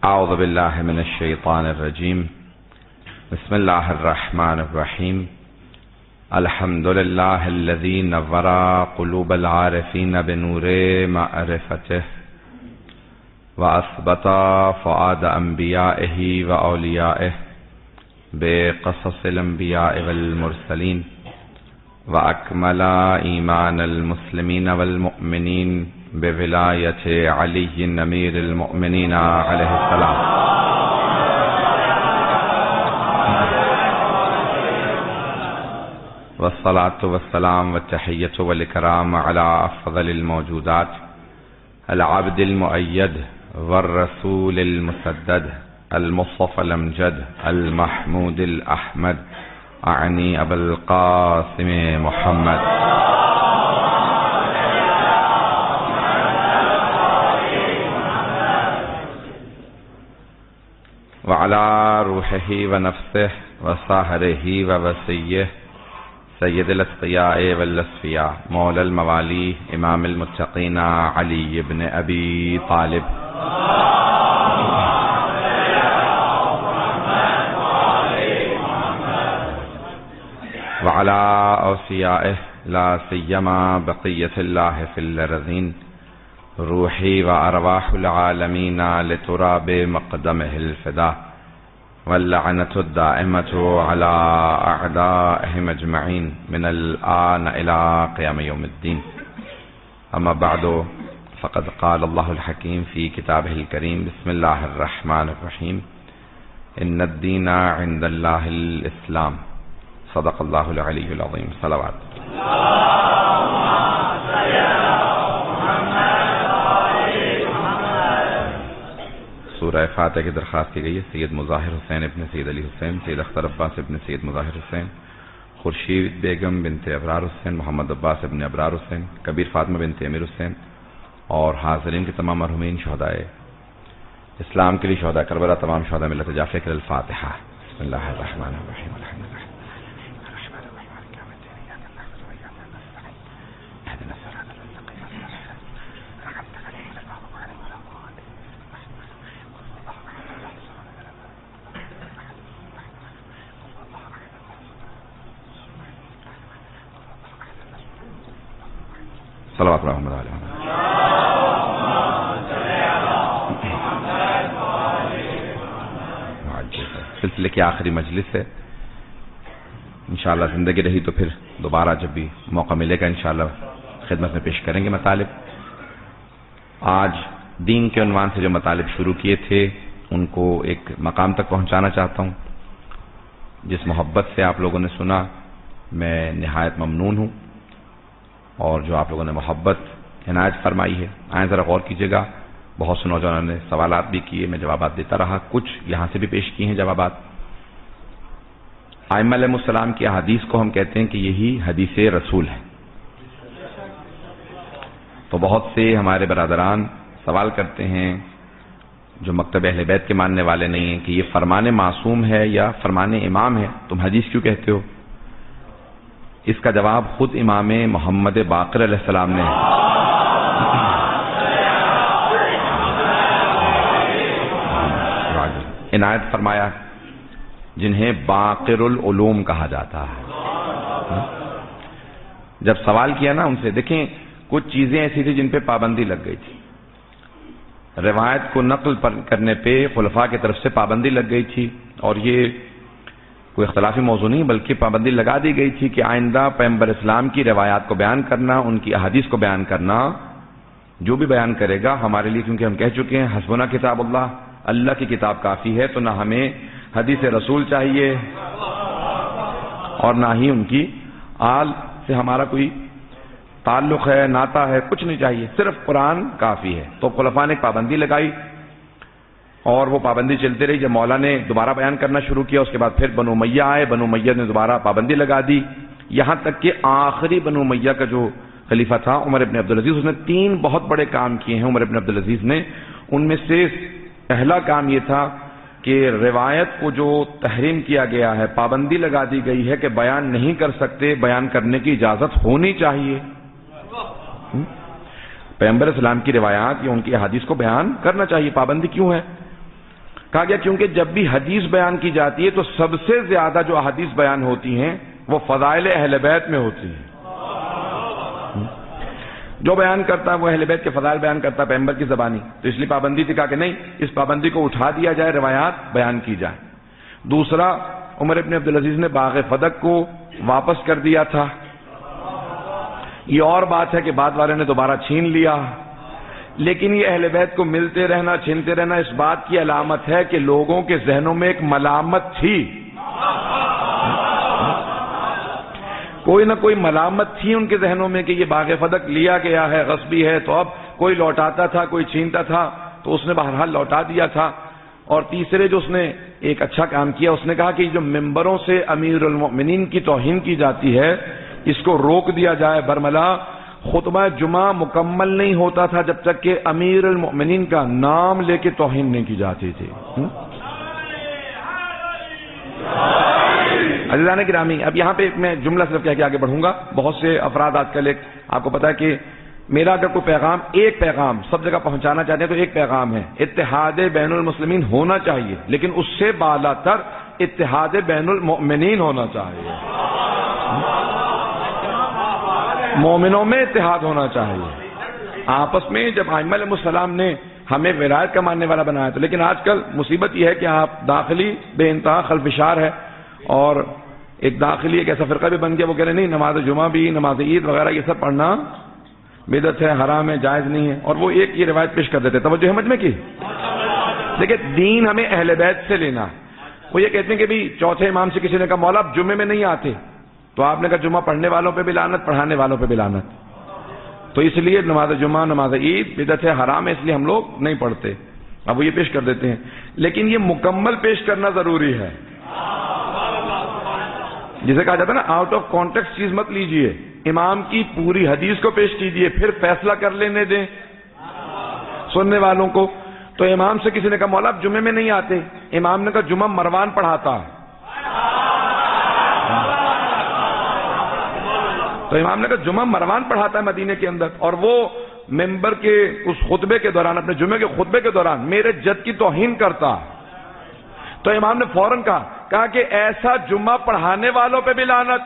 اعوذ باللہ من الشیطان الرجیم بسم اللہ الرحمن الرحیم الحمد للہ الذی نور قلوب العارفین بنور معرفتہ واثبت فؤاد انبیائہ واولیائہ بقصص الانبیاء والمرسلین واکمل ایمان المسلمین والمؤمنین بولایت علی امیر المؤمنین علیہ السلام والصلاة والسلام والتحیۃ والاکرام علی افضل الموجودات العبد المؤید والرسول المسدد المصطفى الامجد المحمود الاحمد اعنی ابا القاسم محمد وعلى روحه ونفسه وصهره ووصيه سید الاتقیاء والاصفیاء مولا الموالی امام المتقین علی بن ابی طالب وعلى اوصیائه لا سیما بقیت اللہ فی الارضین روحی وارواح العالمین لتراب مقدمه الفدا واللعنة الدائمة على أعدائهم أجمعين من الآن إلى قيام يوم الدين. أما بعد فقد قال الله الحكيم في كتابه الكريم بسم الله الرحمن الرحيم إن الدين عند الله الإسلام صدق الله العلي العظيم. صلوات. سورہ فاتحہ کی درخواست کی گئی ہے سید مظاہر حسین ابن سید علی حسین، سید اختر عباس ابن سید مظاہر حسین، خورشید بیگم بنت ابرار حسین، محمد عباس ابن ابرار حسین، کبیر فاطمہ بنت امیر حسین اور حاضرین کے تمام مرحومین شہدائے اسلام کے لیے شہداء کربلا، تمام شہداء ملت جعفر کے الفاتحہ. بسم اللہ الرحمن الرحیم الحمد للہ صلوات محمد علیہ سلسلے کی آخری مجلس ہے. انشاءاللہ زندگی رہی تو پھر دوبارہ جب بھی موقع ملے گا انشاءاللہ خدمت میں پیش کریں گے مطالب. آج دین کے عنوان سے جو مطالب شروع کیے تھے ان کو ایک مقام تک پہنچانا چاہتا ہوں. جس محبت سے آپ لوگوں نے سنا میں نہایت ممنون ہوں، اور جو آپ لوگوں نے محبت عنایت فرمائی ہے. آئیں ذرا غور کیجیے گا. بہت سے نوجوانوں نے سوالات بھی کیے، میں جوابات دیتا رہا، کچھ یہاں سے بھی پیش کیے ہیں جوابات. ائمہ علیہ السلام کی احادیث کو ہم کہتے ہیں کہ یہی حدیث رسول ہے. تو بہت سے ہمارے برادران سوال کرتے ہیں جو مکتب اہل بیت کے ماننے والے نہیں ہیں کہ یہ فرمان معصوم ہے یا فرمان امام ہے، تم حدیث کیوں کہتے ہو؟ اس کا جواب خود امام محمد باقر علیہ السلام نے عنایت فرمایا، جنہیں باقر العلوم کہا جاتا ہے. جب سوال کیا نا ان سے، دیکھیں کچھ چیزیں ایسی تھی جن پہ پابندی لگ گئی تھی. روایت کو نقل کرنے پہ خلفاء کی طرف سے پابندی لگ گئی تھی، اور یہ کوئی اختلافی موضوع نہیں بلکہ پابندی لگا دی گئی تھی کہ آئندہ پیغمبر اسلام کی روایات کو بیان کرنا، ان کی احادیث کو بیان کرنا، جو بھی بیان کرے گا ہمارے لیے، کیونکہ ہم کہہ چکے ہیں حسبنا کتاب اللہ، اللہ کی کتاب کافی ہے، تو نہ ہمیں حدیث رسول چاہیے اور نہ ہی ان کی آل سے ہمارا کوئی تعلق ہے، ناتا ہے، کچھ نہیں چاہیے، صرف قرآن کافی ہے. تو خلفاء نے پابندی لگائی اور وہ پابندی چلتی رہی. جب مولا نے دوبارہ بیان کرنا شروع کیا اس کے بعد پھر بنو امیہ آئے، بنو امیہ نے دوبارہ پابندی لگا دی، یہاں تک کہ آخری بنو امیہ کا جو خلیفہ تھا عمر ابن عبدالعزیز، اس نے 3 بہت بڑے کام کیے ہیں عمر ابن عبدالعزیز نے. ان میں سے پہلا کام یہ تھا کہ روایت کو جو تحریم کیا گیا ہے، پابندی لگا دی گئی ہے کہ بیان نہیں کر سکتے، بیان کرنے کی اجازت ہونی چاہیے. پیغمبر اسلام کی روایات یا ان کی احادیث کو بیان کرنا چاہیے، پابندی کیوں ہے؟ کہا گیا کیونکہ جب بھی حدیث بیان کی جاتی ہے تو سب سے زیادہ جو احادیث بیان ہوتی ہیں وہ فضائل اہل بیت میں ہوتی ہیں. جو بیان کرتا ہے وہ اہل بیت کے فضائل بیان کرتا ہے پیغمبر کی زبانی، تو اس لیے پابندی تھی. کہا کہ نہیں، اس پابندی کو اٹھا دیا جائے، روایات بیان کی جائے. دوسرا، عمر ابن عبدالعزیز نے باغ فدق کو واپس کر دیا تھا. یہ اور بات ہے کہ بعد والے نے دوبارہ چھین لیا، لیکن یہ اہل بیت کو ملتے رہنا، چھینتے رہنا اس بات کی علامت ہے کہ لوگوں کے ذہنوں میں ایک ملامت تھی، کوئی نہ کوئی ملامت تھی ان کے ذہنوں میں کہ یہ باغ فدق لیا گیا ہے، غصبی ہے، تو اب کوئی لوٹاتا تھا، کوئی چھینتا تھا، تو اس نے بہرحال لوٹا دیا تھا. اور تیسرے جو اس نے ایک اچھا کام کیا، اس نے کہا کہ جو ممبروں سے امیر المؤمنین کی توہین کی جاتی ہے اس کو روک دیا جائے. برملا خطبہ جمعہ مکمل نہیں ہوتا تھا جب تک کہ امیر المؤمنین کا نام لے کے توہین نہیں کی جاتی تھی. عزیزان گرامی، اب یہاں پہ میں جملہ صرف کہہ کے آگے بڑھوں گا. بہت سے افراد آج کل ایک آپ کو پتا ہے کہ میرا اگر کوئی پیغام، ایک پیغام سب جگہ پہنچانا چاہتے ہیں تو ایک پیغام ہے، اتحاد بین المسلمین ہونا چاہیے، لیکن اس سے بالا تر اتحاد بین المؤمنین ہونا چاہیے. مومنوں میں اتحاد ہونا چاہیے آپس میں. جب ائمہ علیہ السلام نے ہمیں ولایت کا ماننے والا بنایا تھا، لیکن آج کل مصیبت یہ ہے کہ آپ داخلی بے انتہا خلفشار ہے، اور ایک داخلی ایک ایسا فرقہ بھی بن گیا، وہ کہہ رہے نہیں نماز جمعہ بھی، نماز عید وغیرہ یہ سب پڑھنا بدعت ہے، حرام ہے، جائز نہیں ہے، اور وہ ایک یہ روایت پیش کر دیتے. توجہ سمجھ میں کی. دیکھیں دین ہمیں اہل بیت سے لینا. وہ یہ کہتے ہیں کہ بھی چوتھے امام سے کسی نے کہا مولا آپ جمعے میں نہیں آتے، تو آپ نے کہا جمعہ پڑھنے والوں پہ بھی لعنت، پڑھانے والوں پہ بھی لعنت. تو اس لیے نماز جمعہ، نماز عید بدعت ہے، حرام ہے، اس لیے ہم لوگ نہیں پڑھتے. اب وہ یہ پیش کر دیتے ہیں، لیکن یہ مکمل پیش کرنا ضروری ہے. جسے کہا جاتا ہے نا آؤٹ آف کانٹیکسٹ چیز مت لیجئے، امام کی پوری حدیث کو پیش کیجئے، پھر فیصلہ کر لینے دیں سننے والوں کو. تو امام سے کسی نے کہا مولا آپ جمعے میں نہیں آتے، امام نے کہا جمعہ مروان پڑھاتا ہے. تو امام نے کہا جمعہ مروان پڑھاتا ہے مدینے کے اندر، اور وہ ممبر کے اس خطبے کے دوران، اپنے جمعے کے خطبے کے دوران میرے جد کی توہین کرتا. تو امام نے فوراً کہا کہ ایسا جمعہ پڑھانے والوں پہ بھی لعنت.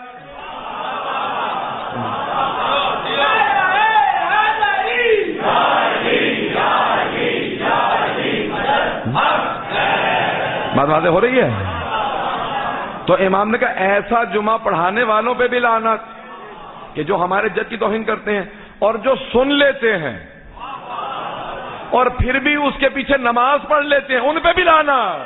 بات واضح ہو رہی ہے. تو امام نے کہا ایسا جمعہ پڑھانے والوں پہ بھی لعنت، کہ جو ہمارے جد کی توہین کرتے ہیں اور جو سن لیتے ہیں اور پھر بھی اس کے پیچھے نماز پڑھ لیتے ہیں ان پہ بھی لعنت.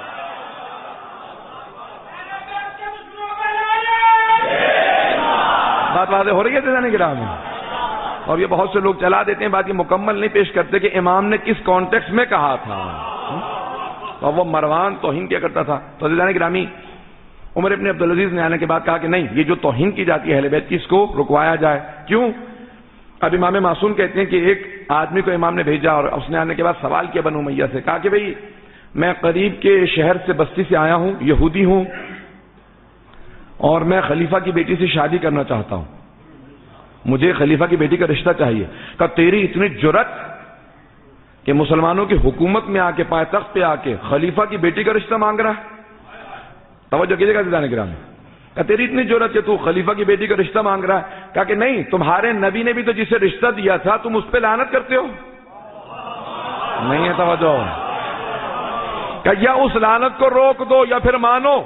بات واضح ہو رہی ہے عزیزان گرامی. اور یہ بہت سے لوگ چلا دیتے ہیں، بات یہ مکمل نہیں پیش کرتے کہ امام نے کس کانٹیکسٹ میں کہا تھا. اور وہ مروان توہین کیا کرتا تھا. تو عزیزان گرامی، عمر ابن عبدالعزیز نے آنے کے بعد کہا کہ نہیں، یہ جو توہین کی جاتی ہے اہل بیت کی اس کو رکوایا جائے. کیوں؟ اب امام معصوم کہتے ہیں کہ ایک آدمی کو امام نے بھیجا اور اس نے آنے کے بعد سوال کیا بنو امیہ سے. کہا کہ بھئی میں قریب کے شہر سے بستی سے آیا ہوں، یہودی ہوں، اور میں خلیفہ کی بیٹی سے شادی کرنا چاہتا ہوں، مجھے خلیفہ کی بیٹی کا رشتہ چاہیے. کہا تیری اتنی جرأت کہ مسلمانوں کی حکومت میں آ کے، پائے تخت پہ آ کے خلیفہ کی بیٹی کا رشتہ مانگ رہا ہے. توجہ کیجیے گا عزیزان گرامی. کہا تیری اتنی جرأت کہ تو خلیفہ کی بیٹی کا رشتہ مانگ رہا ہے. کہا کہ نہیں، تمہارے نبی نے بھی تو جسے رشتہ دیا تھا تم اس پہ لعنت کرتے ہو. نہیں ہے توجہ. کہ یا اس لعنت کو روک دو یا پھر مانو.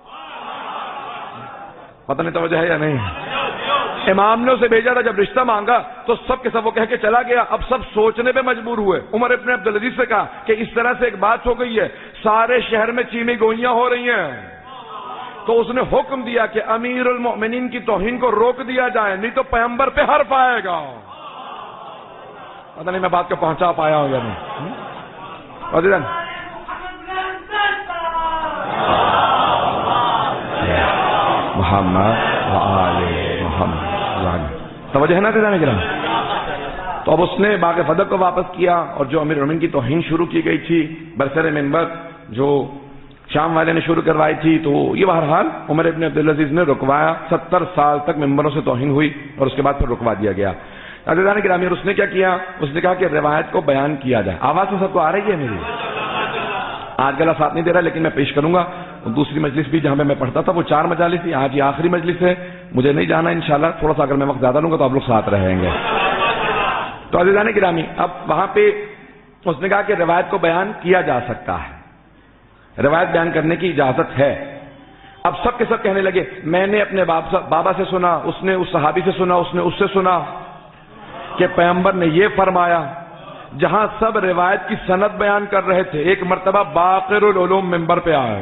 پتہ نہیں توجہ ہے یا نہیں. امام نے اسے بھیجا تھا، جب رشتہ مانگا تو سب کے سب وہ کہہ کے چلا گیا. اب سب سوچنے پہ مجبور ہوئے. عمر ابن عبدالعزیز سے کہا کہ اس طرح سے ایک بات ہو گئی ہے، سارے شہر میں چینی گوئیاں ہو رہی ہیں. تو اس نے حکم دیا کہ امیر المؤمنین کی توہین کو روک دیا جائے، نہیں تو پیغمبر پہ حرف آئے گا. پتہ نہیں میں بات کو پہنچا پایا ہوں یا نہیں. محمد توجہ ہے نا دیدانے گرام. تو اب اس نے باغ فدق کو واپس کیا، اور جو امیر المؤمنین کی توہین شروع کی گئی تھی برسر منبر جو شام والے نے شروع کروائی تھی، تو یہ بہرحال عمر ابن عبدالعزیز نے رکوایا. 70 سال تک ممبروں سے توہین ہوئی اور اس کے بعد پھر رکوا دیا گیا. عزیزان گرامی، اور اس نے کیا کیا؟ اس نے کہا کہ روایت کو بیان کیا جائے. آواز تو سب کو آ رہی ہے میری؟ آج گلا ساتھ نہیں دے رہا لیکن میں پیش کروں گا. دوسری مجلس بھی جہاں میں پڑھتا تھا وہ 4 مجالس تھی, آج یہ آخری مجلس ہے, مجھے نہیں جانا انشاءاللہ. تھوڑا سا اگر میں وقت زیادہ لوں گا تو آپ لوگ ساتھ رہیں گے. تو عزیزان گرامی, اب وہاں پہ اس نے کہا کہ روایت کو بیان کیا جا سکتا ہے, روایت بیان کرنے کی اجازت ہے. اب سب کے سب کہنے لگے میں نے اپنے بابا سے سنا, اس نے اس صحابی سے سنا, اس نے اس سے سنا کہ پیغمبر نے یہ فرمایا. جہاں سب روایت کی سند بیان کر رہے تھے, ایک مرتبہ باقر العلوم منبر پہ آئے,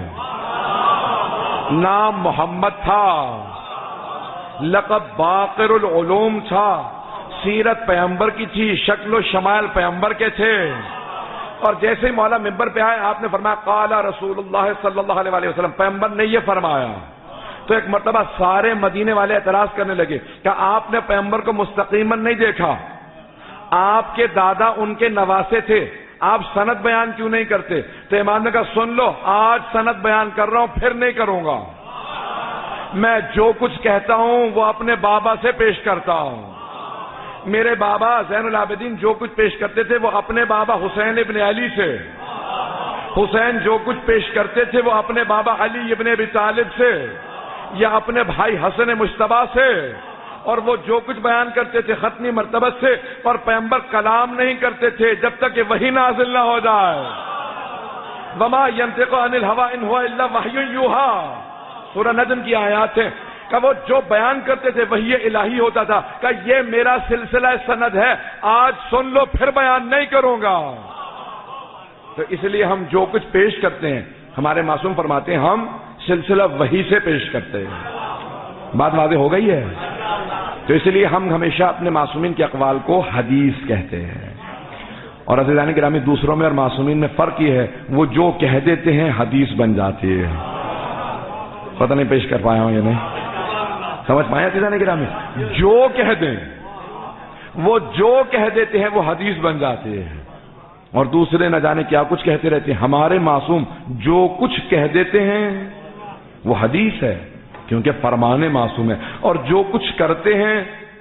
نام محمد تھا, لقب باقر العلوم تھا, سیرت پیغمبر کی تھی, شکل و شمائل پیغمبر کے تھے. اور جیسے ہی مولا منبر پہ آئے آپ نے فرمایا قال رسول اللہ صلی اللہ علیہ وسلم, پیغمبر نے یہ فرمایا. تو ایک مرتبہ سارے مدینے والے اعتراض کرنے لگے کہ آپ نے پیغمبر کو مستقیماً نہیں دیکھا, آپ کے دادا ان کے نواسے تھے, آپ سند بیان کیوں نہیں کرتے؟ تو امام نے کہا سن لو, آج سند بیان کر رہا ہوں, پھر نہیں کروں گا. میں جو کچھ کہتا ہوں وہ اپنے بابا سے پیش کرتا ہوں. میرے بابا زین العابدین جو کچھ پیش کرتے تھے وہ اپنے بابا حسین ابن علی سے, حسین جو کچھ پیش کرتے تھے وہ اپنے بابا علی ابن ابی طالب سے یا اپنے بھائی حسن مجتبی سے, اور وہ جو کچھ بیان کرتے تھے ختمی مرتبت سے. اور پیغمبر کلام نہیں کرتے تھے جب تک کہ وحی نازل نہ ہو جائے. وما ينطق عن الهوى ان هو الا وحی یوحى, سورہ نجم کی آیات ہیں. کہ وہ جو بیان کرتے تھے وحی الہی ہوتا تھا. کہ یہ میرا سلسلہ سند ہے, آج سن لو پھر بیان نہیں کروں گا. تو اس لیے ہم جو کچھ پیش کرتے ہیں, ہمارے معصوم فرماتے ہیں ہم سلسلہ وحی سے پیش کرتے ہیں. بات واضح ہو گئی ہے؟ تو اس لیے ہم ہمیشہ اپنے معصومین کے اقوال کو حدیث کہتے ہیں. اور عزیزان گرامی دوسروں میں اور معصومین میں فرق یہ ہے, وہ جو کہہ دیتے ہیں حدیث بن جاتی ہے. پتہ نہیں پیش کر پایا ہوں یا نہیں, سمجھ پائے عزیزان گرامی؟ جو کہہ دیں, وہ جو کہہ دیتے ہیں وہ حدیث بن جاتے ہیں. اور دوسرے نہ جانے کیا کچھ کہتے رہتے ہیں. ہمارے معصوم جو کچھ کہہ دیتے ہیں وہ حدیث ہے, کیونکہ فرمان معصوم ہے. اور جو کچھ کرتے ہیں,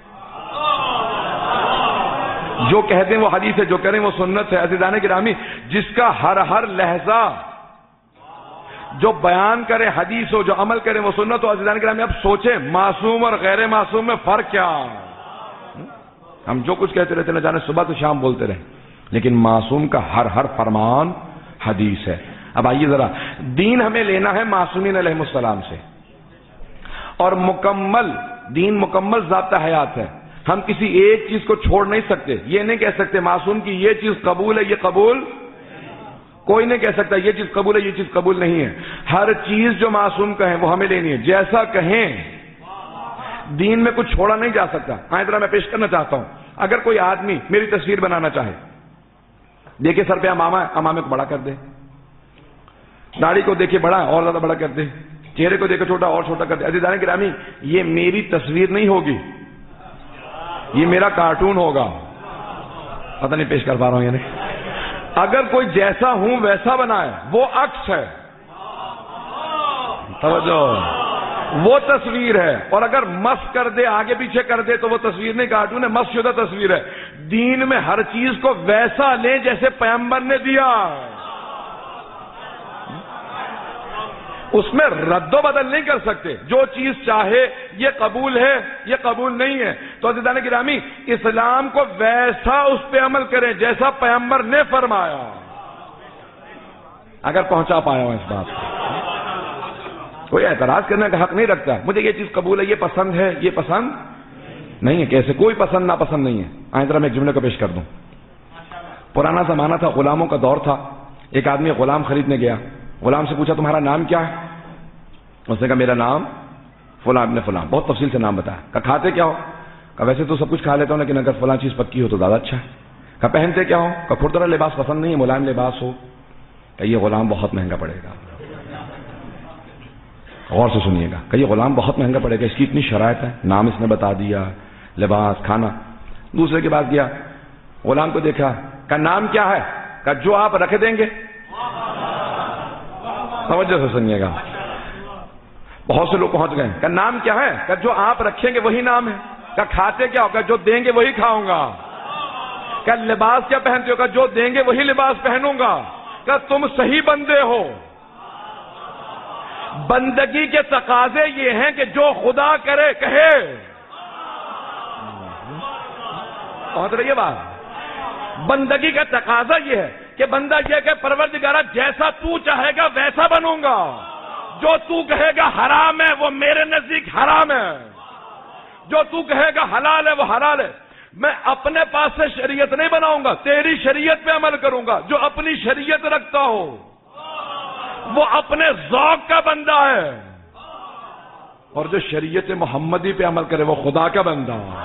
جو کہتے ہیں وہ حدیث ہے, جو کریں وہ سنت ہے. عزیزان گرامی جس کا ہر لہجہ جو بیان کرے حدیث ہو, جو عمل کرے وہ سنت ہو. عزیزان گرامی اب سوچیں معصوم اور غیر معصوم میں فرق کیا ہے؟ ہم جو کچھ کہتے رہتے نہ جانے صبح سے شام بولتے رہیں, لیکن معصوم کا ہر فرمان حدیث ہے. اب آئیے ذرا, دین ہمیں لینا ہے معصومین علیہ السلام سے, اور مکمل دین مکمل ضابطہ حیات ہے. ہم کسی ایک چیز کو چھوڑ نہیں سکتے. یہ نہیں کہہ سکتے معصوم کی یہ چیز قبول ہے یہ قبول, کوئی نہیں کہہ سکتا یہ چیز قبول ہے یہ چیز قبول نہیں ہے. ہر چیز جو معصوم کہیں وہ ہمیں لینی ہے, جیسا کہیں. دین میں کچھ چھوڑا نہیں جا سکتا. آئیں ذرا میں پیش کرنا چاہتا ہوں, اگر کوئی آدمی میری تصویر بنانا چاہے, دیکھے سر پہ امامہ ہے, امامے کو بڑا کر دے, داڑھی کو دیکھے بڑا اور زیادہ بڑا کر دے, چہرے کو دیکھے چھوٹا اور چھوٹا کر دے. عزیزان گرامی یہ میری تصویر نہیں ہوگی, یہ میرا کارٹون ہوگا. پتہ نہیں پیش کر پا رہا ہوں یا نہیں. اگر کوئی جیسا ہوں ویسا بنائے وہ عکس ہے, توجہ, وہ تصویر ہے. اور اگر مس کر دے آگے پیچھے کر دے تو وہ تصویر نہیں, کارٹون ہے, مس شدہ تصویر ہے. دین میں ہر چیز کو ویسا لیں جیسے پیغمبر نے دیا, اس میں رد و بدل نہیں کر سکتے. جو چیز چاہے یہ قبول ہے یہ قبول نہیں ہے. تو عزیزان گرامی اسلام کو ویسا اس پہ عمل کریں جیسا پیغمبر نے فرمایا. اگر پہنچا پایا ہوں اس بات کو, کوئی اعتراض کرنے کا حق نہیں رکھتا. مجھے یہ چیز قبول ہے, یہ پسند ہے, یہ پسند نہیں ہے. کیسے کوئی پسند ناپسند نہیں ہے. آئیں ذرا میں ایک جملے کو پیش کر دوں. پرانا زمانہ تھا, غلاموں کا دور تھا. ایک آدمی غلام خریدنے گیا, غلام سے پوچھا تمہارا نام کیا ہے؟ اس نے کہا میرا نام فلاں ابن فلاں. بہت تفصیل سے نام بتایا. کہا کھاتے کیا ہو؟ کہا ویسے تو سب کچھ کھا لیتا ہوں لیکن اگر فلاں چیز پکی ہو تو زیادہ اچھا ہے. کہا پہنتے کیا ہو؟ کہا کھردرا لباس پسند نہیں ہے, ملائم لباس ہو. کہ یہ غلام بہت مہنگا پڑے گا. غور سے سنیے گا. کہ یہ غلام بہت مہنگا پڑے گا, اس کی اتنی شرائط ہے, نام اس نے بتا دیا, لباس, کھانا. دوسرے کے بعد گیا, غلام کو دیکھا, کہ نام کیا ہے؟ کہ جو آپ رکھ دیں گے. توجہ سے سنیے گا, بہت سے لوگ پہنچ گئے. کہ نام کیا ہے؟ کہ جو آپ رکھیں گے وہی نام ہے. کہ کھاتے کیا ہو؟ کہ جو دیں گے وہی کھاؤں گا. کہ لباس کیا پہنتے ہو؟ کہ جو دیں گے وہی لباس پہنوں گا. کہ تم صحیح بندے ہو. بندگی کے تقاضے یہ ہیں کہ جو خدا کرے کہے. پہنچ رہی ہے بات؟ بندگی کا تقاضا یہ ہے کہ بندہ یہ کہ پروردگارہ جیسا تو چاہے گا ویسا بنوں گا. جو تو کہے گا حرام ہے وہ میرے نزدیک حرام ہے. جو تو کہے گا حلال ہے وہ حلال ہے. میں اپنے پاس سے شریعت نہیں بناؤں گا، تیری شریعت پہ عمل کروں گا. جو اپنی شریعت رکھتا ہو وہ اپنے ذوق کا بندہ ہے، اور جو شریعت محمدی پہ عمل کرے وہ خدا کا بندہ ہے.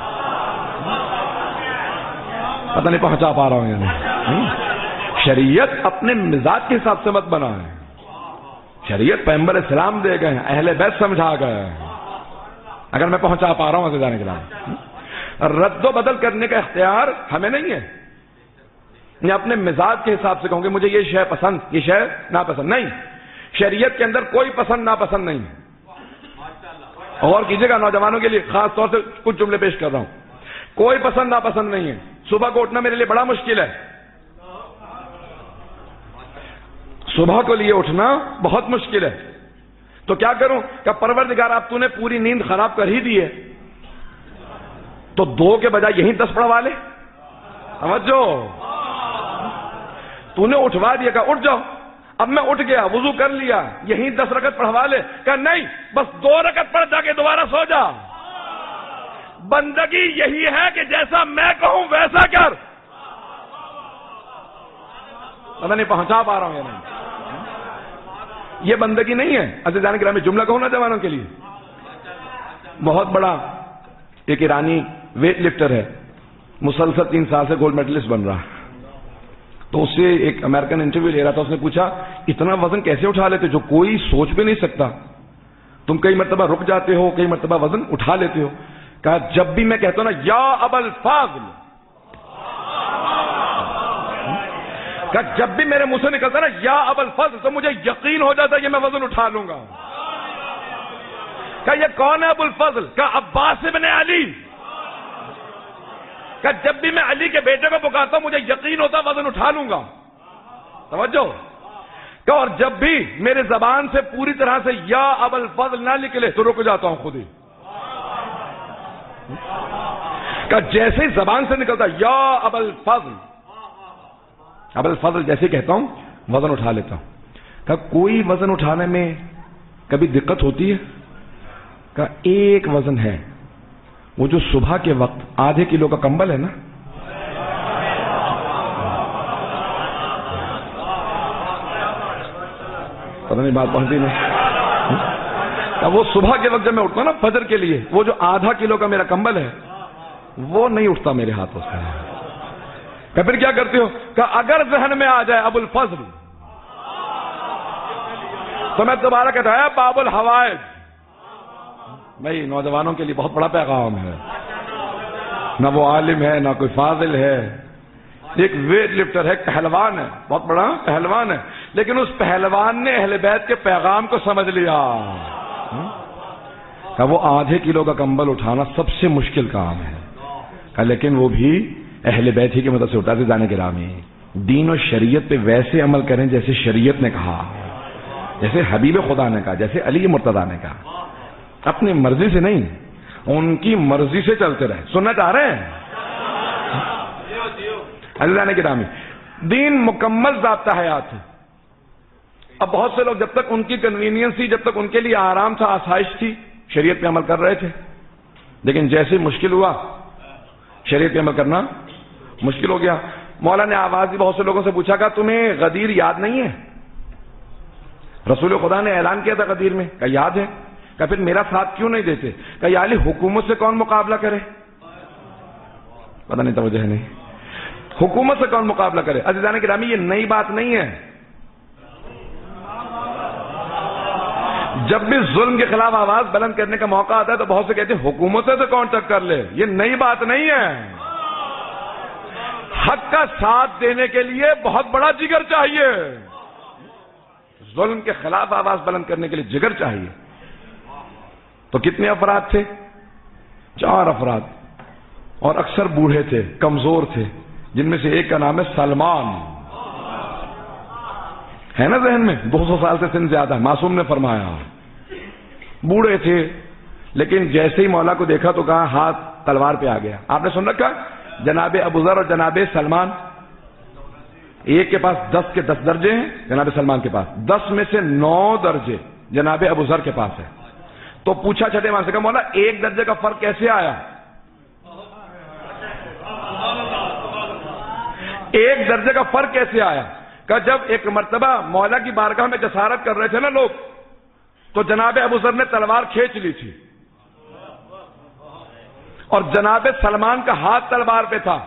پتہ نہیں پہنچا پا رہا ہوں یا نہیں. شریعت اپنے مزاج کے حساب سے مت بنائے. شریعت پیغمبر اسلام دے گئے ہیں، اہل بیت سمجھا گئے ہیں. اگر میں پہنچا پا رہا ہوں عزیزان کرام، رد و بدل کرنے کا اختیار ہمیں نہیں ہے. میں اپنے مزاج کے حساب سے کہوں گے مجھے یہ شے پسند، یہ شے ناپسند. نہیں، شریعت کے اندر کوئی پسند ناپسند نہیں. اور کیجیے گا نوجوانوں کے لیے خاص طور سے کچھ جملے پیش کر رہا ہوں. کوئی پسند ناپسند نہیں ہے. صبح کو اٹھنا میرے لیے بڑا مشکل ہے. صبح کو لیے اٹھنا بہت مشکل ہے. تو کیا کروں کہ پروردگار اب تو نے پوری نیند خراب کر ہی دی ہے تو 2 کے بجائے یہیں 10 پڑھوا لے. سمجھو، تو نے اٹھوا دیا کہ اٹھ جاؤ. اب میں اٹھ گیا، وضو کر لیا، یہیں 10 رکعت پڑھوا لے. کہ نہیں، بس 2 رکعت پڑھ جا کے دوبارہ سو جا. بندگی یہی ہے کہ جیسا میں کہوں ویسا کر. پتہ نہیں پہنچا پا رہا ہوں یا نہیں. یہ بندگی نہیں ہے. عزیزان کرام میں جملہ کہوں نا جوانوں کے لیے. بہت بڑا ایک ایرانی ویٹ لفٹر ہے، مسلسل 3 سال سے گولڈ میڈلسٹ بن رہا. تو اس سے ایک امریکن انٹرویو لے رہا تھا. اس نے پوچھا اتنا وزن کیسے اٹھا لیتے جو کوئی سوچ بھی نہیں سکتا؟ تم کئی مرتبہ رک جاتے ہو، کئی مرتبہ وزن اٹھا لیتے ہو. کہا جب بھی میں کہتا ہوں نا یا ابا الفاضل، کہ جب بھی میرے منہ سے نکلتا نا یا ابا الفضل تو مجھے یقین ہو جاتا ہے کہ میں وزن اٹھا لوں گا. کہ یہ کون ہے ابو الفضل؟ کہ عباس ابن علی. کہ جب بھی میں علی کے بیٹے کو پکارتا ہوں مجھے یقین ہوتا وزن اٹھا لوں گا. سمجھو. کہ اور جب بھی میرے زبان سے پوری طرح سے یا ابو الفضل نہ نکلے تو رک جاتا ہوں خود ہی. کہ جیسے ہی زبان سے نکلتا یا ابو الفضل، ابو الفضل جیسے کہتا ہوں وزن اٹھا لیتا ہوں. کہ کوئی وزن اٹھانے میں کبھی دقت ہوتی ہے؟ کہ ایک وزن ہے، وہ جو صبح کے وقت آدھے کلو کا کمبل ہے نا، پتہ نہیں بات پہنچی نہیں. وہ صبح کے وقت جب میں اٹھتا ہوں نا فجر کے لیے، وہ جو آدھا کلو کا میرا کمبل ہے وہ نہیں اٹھتا میرے ہاتھوں سے. کہ پھر کیا کرتے ہو؟ کہ اگر ذہن میں آ جائے ابو الفضل تو میں دوبارہ کہتا ہے باب الحوائج. بھائی نوجوانوں کے لیے بہت بڑا پیغام ہے. نہ وہ عالم ہے نہ کوئی فاضل ہے، ایک ویٹ لفٹر ہے، پہلوان ہے، بہت بڑا پہلوان ہے، لیکن اس پہلوان نے اہل بیت کے پیغام کو سمجھ لیا. کہ وہ آدھے کلو کا کمبل اٹھانا سب سے مشکل کام ہے. کہ لیکن وہ بھی اہل بیت ہی کی مدد سے اٹھاتے جانے کے رامی. دین و شریعت پہ ویسے عمل کریں جیسے شریعت نے کہا، جیسے حبیب خدا نے کہا، جیسے علی مرتضیٰ نے کہا. اپنی مرضی سے نہیں، ان کی مرضی سے چلتے رہے. سننا چاہ رہے ہیں؟ اللہ نے گرامی دین مکمل ضابطہ حیات ہے. اب بہت سے لوگ جب تک ان کی کنوینئنس تھی، جب تک ان کے لیے آرام تھا، آسائش تھی، شریعت پہ عمل کر رہے تھے. لیکن جیسے مشکل ہوا شریعت پہ عمل کرنا مشکل ہو گیا. مولا نے آواز بھی بہت سے لوگوں سے پوچھا کہ تمہیں غدیر یاد نہیں ہے؟ رسول خدا نے اعلان کیا تھا غدیر میں. کہ یاد ہے. کہ پھر میرا ساتھ کیوں نہیں دیتے؟ کہ یا علی حکومت سے کون مقابلہ کرے؟ پتہ نہیں توجہ ہے نہیں. حکومت سے کون مقابلہ کرے؟ عزیزان گرامی یہ نئی بات نہیں ہے. جب بھی ظلم کے خلاف آواز بلند کرنے کا موقع آتا ہے تو بہت سے کہتے ہیں حکومت سے تو کون ٹکر لے. یہ نئی بات نہیں ہے. حق کا ساتھ دینے کے لیے بہت بڑا جگر چاہیے. ظلم کے خلاف آواز بلند کرنے کے لیے جگر چاہیے. تو کتنے افراد تھے؟ 4 افراد، اور اکثر بوڑھے تھے، کمزور تھے، جن میں سے ایک کا نام ہے سلمان. ہے نا ذہن میں؟ 200 سال سے سن زیادہ. معصوم نے فرمایا بوڑھے تھے لیکن جیسے ہی مولا کو دیکھا تو کہا ہاتھ تلوار پہ آ گیا. آپ نے سن رکھا جناب ابوذر اور جناب سلمان، ایک کے پاس 10 کے 10 درجے ہیں، جناب سلمان کے پاس 10 میں سے 9 درجے جناب ابوذر کے پاس ہے. تو پوچھا چھٹے امام سے، کہا مولا ایک درجے کا فرق کیسے آیا؟ ایک درجے کا فرق کیسے آیا؟ کہ جب ایک مرتبہ مولا کی بارگاہ میں جسارت کر رہے تھے نا لوگ، تو جناب ابوذر نے تلوار کھینچ لی تھی اور جناب سلمان کا ہاتھ تلوار پہ تھا.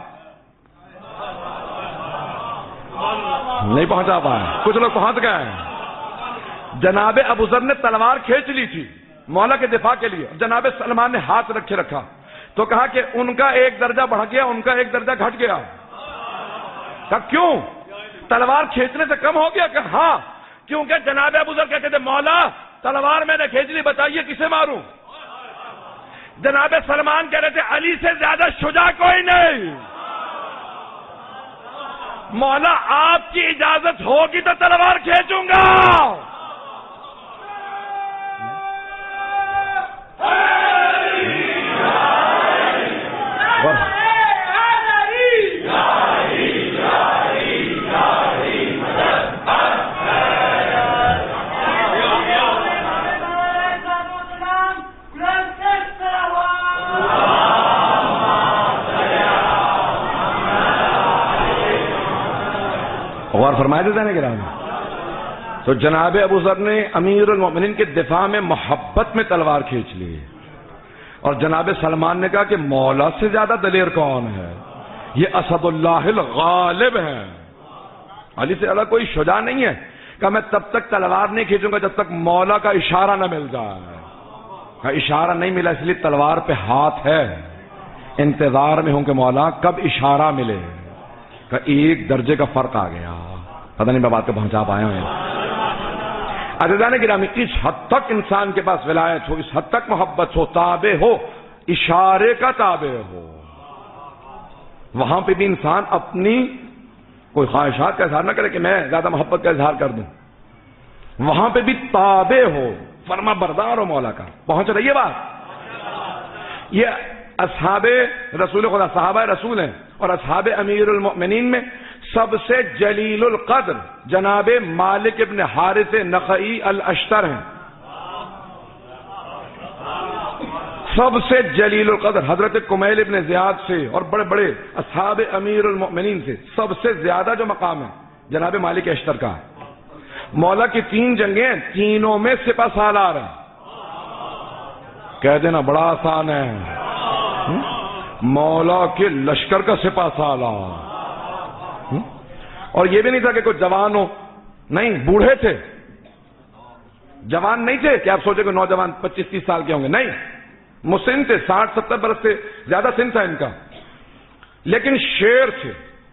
نہیں پہنچا پایا، کچھ لوگ پہنچ گئے. جناب ابوذر نے تلوار کھینچ لی تھی مولا کے دفاع کے لیے، جناب سلمان نے ہاتھ رکھے رکھا تو کہا کہ ان کا ایک درجہ بڑھ گیا، ان کا ایک درجہ گھٹ گیا. کہا کیوں؟ تلوار کھینچنے سے کم ہو گیا؟ کہ ہاں، کیونکہ جناب ابوذر کہتے تھے مولا تلوار میں نے کھینچ لی، بتائیے کسے ماروں؟ جناب سلمان کہہ رہے تھے علی سے زیادہ شجاع کوئی نہیں، مولا آپ کی اجازت ہوگی تو تلوار کھینچوں گا. اور فرمایا دیتا ہے گرامی. تو جناب ابوذر نے امیر المؤمنین کے دفاع میں محبت میں تلوار کھینچ لی اور جناب سلمان نے کہا کہ مولا سے زیادہ دلیر کون ہے؟ یہ اسد اللہ الغالب ہے، علی سے زیادہ کوئی شجاع نہیں ہے. کہ میں تب تک تلوار نہیں کھینچوں گا جب تک مولا کا اشارہ نہ مل جائے. کہ اشارہ نہیں ملا اس لیے تلوار پہ ہاتھ ہے، انتظار میں ہوں کہ مولا کب اشارہ ملے. کہ ایک درجے کا فرق آ گیا. پتہ نہیں میں بات کو پہنچا پایا ہوں. عزیزان گرامی، اس حد تک انسان کے پاس ولایت ہو، اس حد تک محبت ہو، تابع ہو، اشارے کا تابع ہو، وہاں پہ بھی انسان اپنی کوئی خواہشات کا اظہار نہ کرے کہ میں زیادہ محبت کا اظہار کر دوں. وہاں پہ بھی تابع ہو، فرما بردار ہو مولا کا. پہنچ رہی ہے بات؟ یہ اصحاب رسول خدا، صحابہ رسول ہیں، اور اصحاب امیر المؤمنین میں سب سے جلیل القدر جناب مالک ابن حارث نخعی الاشتر ہیں. سب سے جلیل القدر حضرت کمیل ابن زیاد سے اور بڑے بڑے اصحاب امیر المؤمنین سے سب سے زیادہ جو مقام ہے جناب مالک اشتر کا. مولا کی 3 جنگیں، تینوں میں سپہ سالار ہیں. کہہ دینا بڑا آسان ہے، مولا کے لشکر کا سپہ سالار. اور یہ بھی نہیں تھا کہ کوئی جوان ہو، نہیں، بوڑھے تھے، جوان نہیں تھے کہ آپ سوچے کہ نوجوان 25-30 سال کے ہوں گے، نہیں، مسن تھے، 60-70 برس سے زیادہ سن تھا ان کا، لیکن شیر تھے.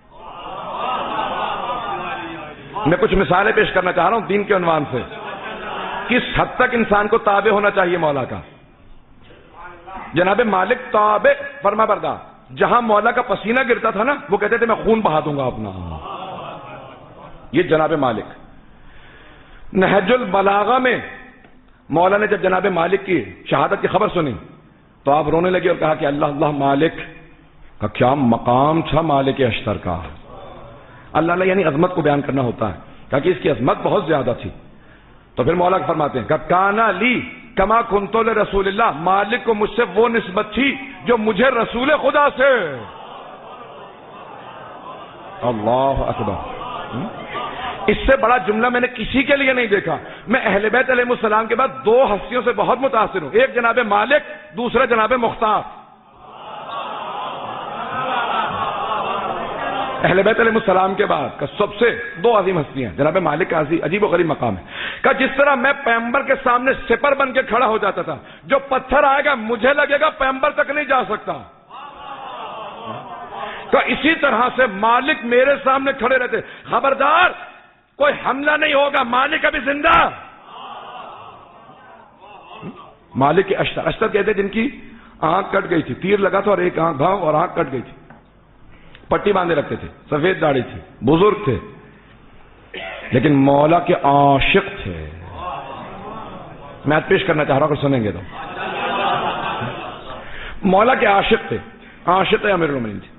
میں کچھ مثالیں پیش کرنا چاہ رہا ہوں دین کے عنوان سے، کس حد تک انسان کو تابع ہونا چاہیے مولا کا. جناب مالک تابع فرما بردار، جہاں مولا کا پسینہ گرتا تھا نا وہ کہتے تھے میں خون بہا دوں گا اپنا. یہ جناب مالک. نہج البلاغہ میں مولا نے جب جناب مالک کی شہادت کی خبر سنی تو آپ رونے لگے اور کہا کہ اللہ اللہ، مالک کا کیا مقام تھا مالک اشتر کا. اللہ اللہ یعنی عظمت کو بیان کرنا ہوتا ہے، کیونکہ اس کی عظمت بہت زیادہ تھی. تو پھر مولا فرماتے ہیں کہ کانا لی کما کنتو لرسول اللہ، مالک کو مجھ سے وہ نسبت تھی جو مجھے رسول خدا سے. اللہ اکبر. اس سے بڑا جملہ میں نے کسی کے لیے نہیں دیکھا. میں اہل بیت علیہ السلام کے بعد 2 ہستیوں سے بہت متاثر ہوں، ایک جناب مالک، دوسرا جناب مختار. اہل بیت علیہ السلام کے بعد کا سب سے 2 عظیم ہستیاں. جناب مالک کا عجیب و غریب مقام ہے کہ جس طرح میں پیغمبر کے سامنے سپر بن کے کھڑا ہو جاتا تھا، جو پتھر آئے گا مجھے لگے گا پیغمبر تک نہیں جا سکتا، تو اسی طرح سے مالک میرے سامنے کھڑے رہتے، خبردار کوئی حملہ نہیں ہوگا، مالک ابھی زندہ. مالک کے اشتر کہتے جن کی آنکھ کٹ گئی تھی، تیر لگا تھا اور ایک آنکھ گھاؤ اور آنکھ کٹ گئی تھی، پٹی باندھے رکھتے تھے، سفید داڑھی تھی، بزرگ تھے. لیکن مولا کے عاشق تھے. میں آج پیش کرنا چاہ رہا ہوں اگر سنیں گے تو. مولا کے عاشق تھے, عاشق امیر المومنین تھے.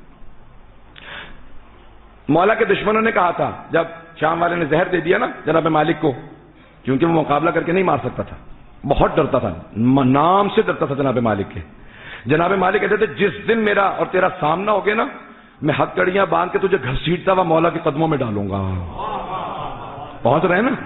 مولا کے دشمنوں نے کہا تھا جب شام والے نے زہر دے دیا نا جناب مالک کو, کیونکہ وہ مقابلہ کر کے نہیں مار سکتا تھا, بہت ڈرتا تھا, نام سے ڈرتا تھا جناب مالک کے. جناب مالک کہتے تھے جس دن میرا اور تیرا سامنا ہو گیا نا, میں ہتھکڑیاں باندھ کے تجھے گھسیٹتا ہوا مولا کے قدموں میں ڈالوں گا. پہنچ رہے ہیں نا.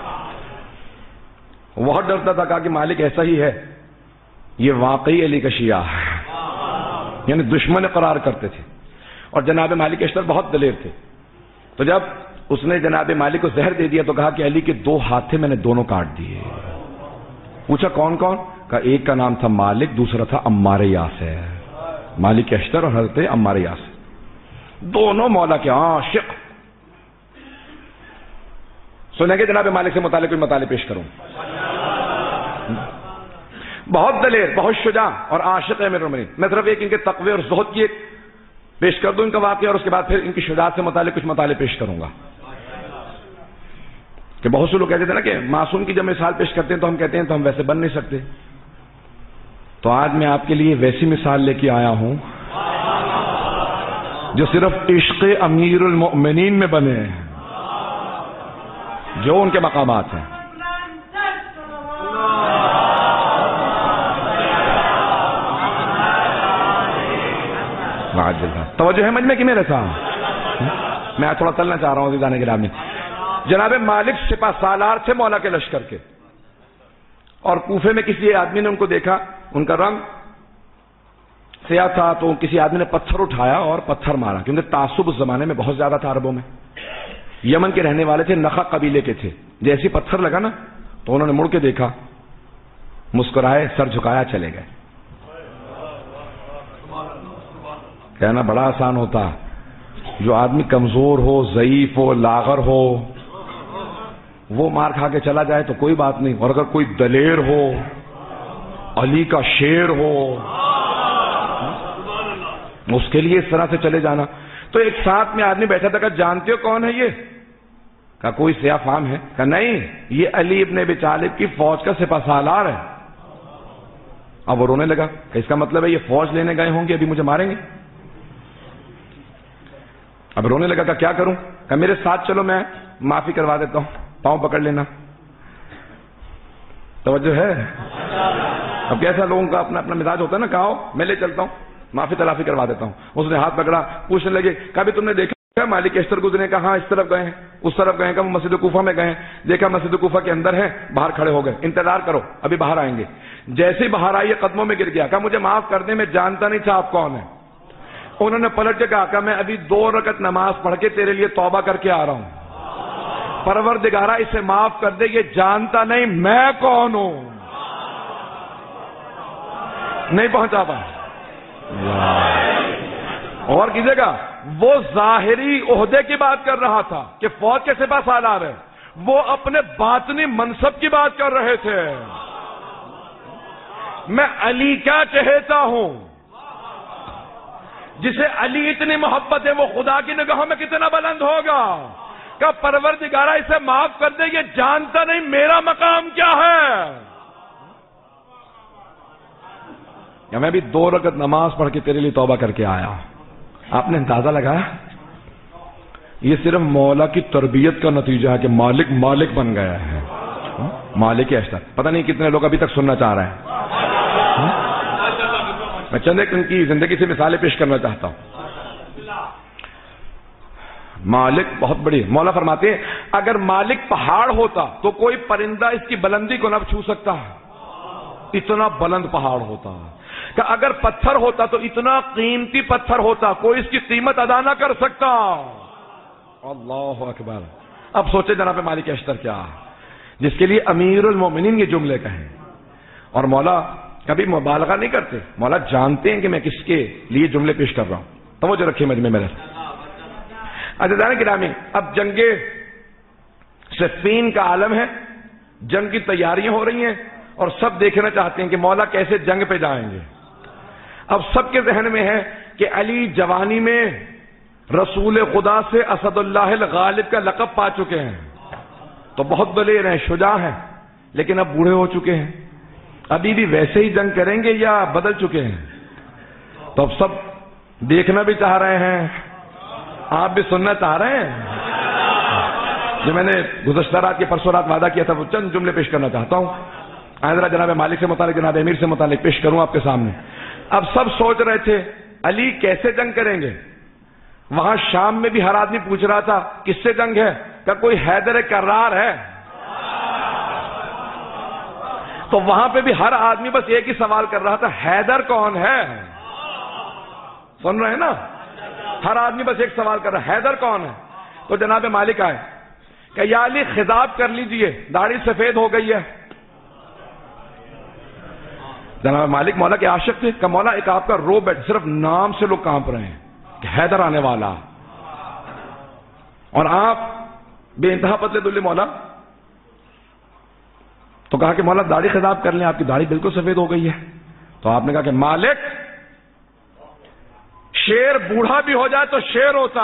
بہت ڈرتا تھا, کہا کہ مالک ایسا ہی ہے, یہ واقعی علی کا شیعہ ہے, یعنی دشمن قرار کرتے تھے. اور جناب مالک اشتر بہت دلیر تھے. تو جب اس نے جناب مالک کو زہر دے دیا تو کہا کہ علی کے 2 ہاتھ تھے, میں نے دونوں کاٹ دیے. پوچھا کون کون؟ کہا ایک کا نام تھا مالک, دوسرا تھا عمار یاسر. مالک اشتر اور حضرت عمار یاسر دونوں مولا کے عاشق. سنیں گے جناب مالک سے متعلق کوئی مطالب پیش کروں. بہت دلیر, بہت شجاع اور عاشق امیر المومنین. میں صرف ایک ان کے تقوی اور زہد کی ایک پیش کر دوں ان کا واقعہ, اور اس کے بعد پھر ان کی شجاعت سے متعلق کچھ مطالب پیش کروں گا. کہ بہت سے لوگ کہتے تھے نا کہ معصوم کی جب مثال پیش کرتے ہیں تو ہم کہتے ہیں تو ہم ویسے بن نہیں سکتے. تو آج میں آپ کے لیے ویسی مثال لے کے آیا ہوں جو صرف عشق امیر المؤمنین میں بنے ہیں, جو ان کے مقامات ہیں. توجہ ہے مجمع کی میرے ساتھ؟ میں تھوڑا چلنا چاہ رہا ہوں عزیزان گرامی. جناب مالک سپہ سالار تھے مولا کے لشکر کے, اور کوفے میں کسی آدمی نے ان کو دیکھا, ان کا رنگ سیاہ تھا, تو کسی آدمی نے پتھر اٹھایا اور پتھر مارا, کیونکہ تعصب اس زمانے میں بہت زیادہ تھا عربوں میں. یمن کے رہنے والے تھے, نخع قبیلے کے تھے. جیسے پتھر لگا نا تو انہوں نے مڑ کے دیکھا, مسکرائے, سر جھکایا, چلے گئے. کہنا بڑا آسان ہوتا, جو آدمی کمزور ہو, ضعیف ہو, لاغر ہو, وہ مار کھا کے چلا جائے تو کوئی بات نہیں, اور اگر کوئی دلیر ہو, علی کا شیر ہو, اس کے لیے اس طرح سے چلے جانا. تو ایک ساتھ میں آدمی بیٹھا تھا, کہا جانتے ہو کون ہے یہ؟ کہا کوئی سیاہ فام ہے. کہا نہیں, یہ علی ابن ابی طالب کی فوج کا سپہ سالار ہے. اب وہ رونے لگا, کہ اس کا مطلب ہے یہ فوج لینے گئے ہوں گے, ابھی مجھے ماریں گے. اب رونے لگا, کہ کیا کروں؟ کہ میرے ساتھ چلو, میں معافی کروا دیتا ہوں, پاؤں پکڑ لینا. توجہ ہے؟ اب کیسا لوگوں کا اپنا اپنا مزاج ہوتا ہے نا, کہو میں لے چلتا ہوں, معافی تلافی کروا دیتا ہوں. اس نے ہاتھ پکڑا, پوچھنے لگے, کبھی تم نے دیکھا مالک اشتر گزرے؟ کہا ہاں, اس طرف گئے ہیں, اس طرف گئے ہیں. کہ وہ مسجد کوفہ میں گئے ہیں, دیکھا مسجد کوفہ کے اندر ہے, باہر کھڑے ہو گئے, انتظار کرو ابھی باہر آئیں گے. جیسے ہی باہر آئیے قدموں میں گر گیا, کہا مجھے معاف کر دیں, میں جانتا نہیں تھا آپ کون ہیں. انہوں نے پلٹ کے کہا, میں ابھی 2 رکعت نماز پڑھ کے تیرے لیے توبہ کر کے آ رہا ہوں, پروردگارہ اسے معاف کر دے, یہ جانتا نہیں میں کون ہوں. نہیں پہنچا پا. اور کیجیے گا, وہ ظاہری عہدے کی بات کر رہا تھا کہ فوج کے سپہ سالار ہے, وہ اپنے باطنی منصب کی بات کر رہے تھے. میں علی کیا چہتا ہوں, جسے علی اتنی محبت ہے وہ خدا کی نگاہوں میں کتنا بلند ہوگا. کہ پروردگارہ اسے معاف کر دے, یہ جانتا نہیں میرا مقام کیا ہے. یا میں بھی 2 رکعت نماز پڑھ کے تیرے لیے توبہ کر کے آیا. آپ نے اندازہ لگایا, یہ صرف مولا کی تربیت کا نتیجہ ہے کہ مالک مالک بن گیا ہے. مالک اشتر, پتہ نہیں کتنے لوگ ابھی تک سننا چاہ رہے ہیں. میں چند ایک ان کی زندگی سے مثالیں پیش کرنا چاہتا ہوں. مالک بہت بڑی. مولا فرماتے ہیں اگر مالک پہاڑ ہوتا تو کوئی پرندہ اس کی بلندی کو نہ چھو سکتا, اتنا بلند پہاڑ ہوتا. کہ اگر پتھر ہوتا تو اتنا قیمتی پتھر ہوتا, کوئی اس کی قیمت ادا نہ کر سکتا. اللہ اکبر. اب سوچے جناب مالک اشتر کیا, جس کے لیے امیر المومنین یہ جملے کہیں. اور مولا کبھی مبالغہ نہیں کرتے, مولا جانتے ہیں کہ میں کس کے لیے جملے پیش کر رہا ہوں. توجہ رکھیے مجمع میرے. عزیزان گرامی, اب جنگ صفین کا عالم ہے, جنگ کی تیاریاں ہو رہی ہیں, اور سب دیکھنا چاہتے ہیں کہ مولا کیسے جنگ پہ جائیں گے. اب سب کے ذہن میں ہے کہ علی جوانی میں رسول خدا سے اسد اللہ الغالب کا لقب پا چکے ہیں. تو بہت دلیر ہیں، شجاع ہیں، لیکن اب بوڑھے ہو چکے ہیں، ابھی بھی ویسے ہی جنگ کریں گے یا بدل چکے ہیں؟ تو اب سب دیکھنا بھی چاہ رہے ہیں، آپ بھی سننا چاہ رہے ہیں۔ جو میں نے گزشتہ رات کے پرسوں رات وعدہ کیا تھا وہ چند جملے پیش کرنا چاہتا ہوں۔ ذرا جناب مالک سے متعلق، جناب امیر سے متعلق پیش کروں آپ کے سامنے۔ اب سب سوچ رہے تھے علی کیسے جنگ کریں گے؟ وہاں شام میں بھی ہر آدمی پوچھ رہا تھا کس سے جنگ ہے؟ کیا کوئی حیدر کرار ہے؟ تو وہاں پہ بھی ہر آدمی بس ایک ہی سوال کر رہا تھا، حیدر کون ہے؟ سن رہے ہیں نا؟ ہر آدمی بس ایک سوال کر رہا ہے، حیدر کون ہے؟ تو جناب مالک آئے کہ یا علی خطاب کر لیجئے، داڑھی سفید ہو گئی ہے۔ جناب مالک مولا کے عاشق تھے کہ مولا ایک آپ کا رو بیٹھ، صرف نام سے لوگ کانپ رہے ہیں کہ حیدر آنے والا، اور آپ بے انتہا پتلے دلے مولا۔ تو کہا کہ مولا داڑھی خطاب کر لیں، آپ کی داڑھی بالکل سفید ہو گئی ہے۔ تو آپ نے کہا کہ مالک شیر بوڑھا بھی ہو جائے تو شیر ہوتا،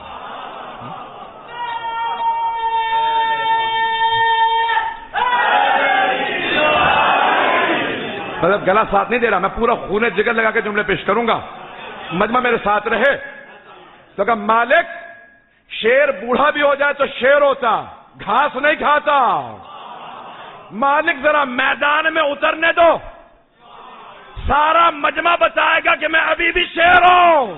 مطلب گلا ساتھ نہیں دے رہا، میں پورا خون جگر لگا کے جملے پیش کروں گا، مجمع میرے ساتھ رہے۔ تو کہا مالک شیر بوڑھا بھی ہو جائے تو شیر ہوتا، گھاس نہیں کھاتا۔ مالک ذرا میدان میں اترنے دو، سارا مجمع بتائے گا کہ میں ابھی بھی شیر ہوں۔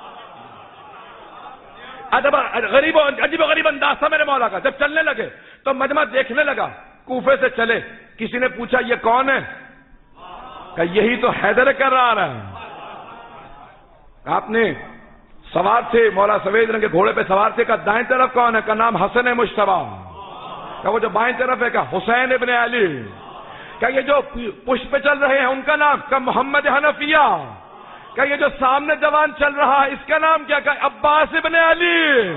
عجیب و غریب انداز تھا میرے مولا کا۔ جب چلنے لگے تو مجمع دیکھنے لگا، کوفے سے چلے، کسی نے پوچھا یہ کون ہے؟ کہ یہی تو حیدر کرار ہے۔ آپ نے سوار تھے، مولا سفید رنگ کے گھوڑے پہ سوار تھے، کہ دائیں طرف کون ہے؟ کا نام حسن مشتبہ۔ کہ وہ جو بائیں طرف ہے کہ حسین ابن علی۔ کہ یہ جو پشت پہ چل رہے ہیں ان کا نام کا محمد حنفیہ۔ کہ یہ جو سامنے جوان چل رہا ہے اس کا نام کیا؟ کہ عباس ابن علی۔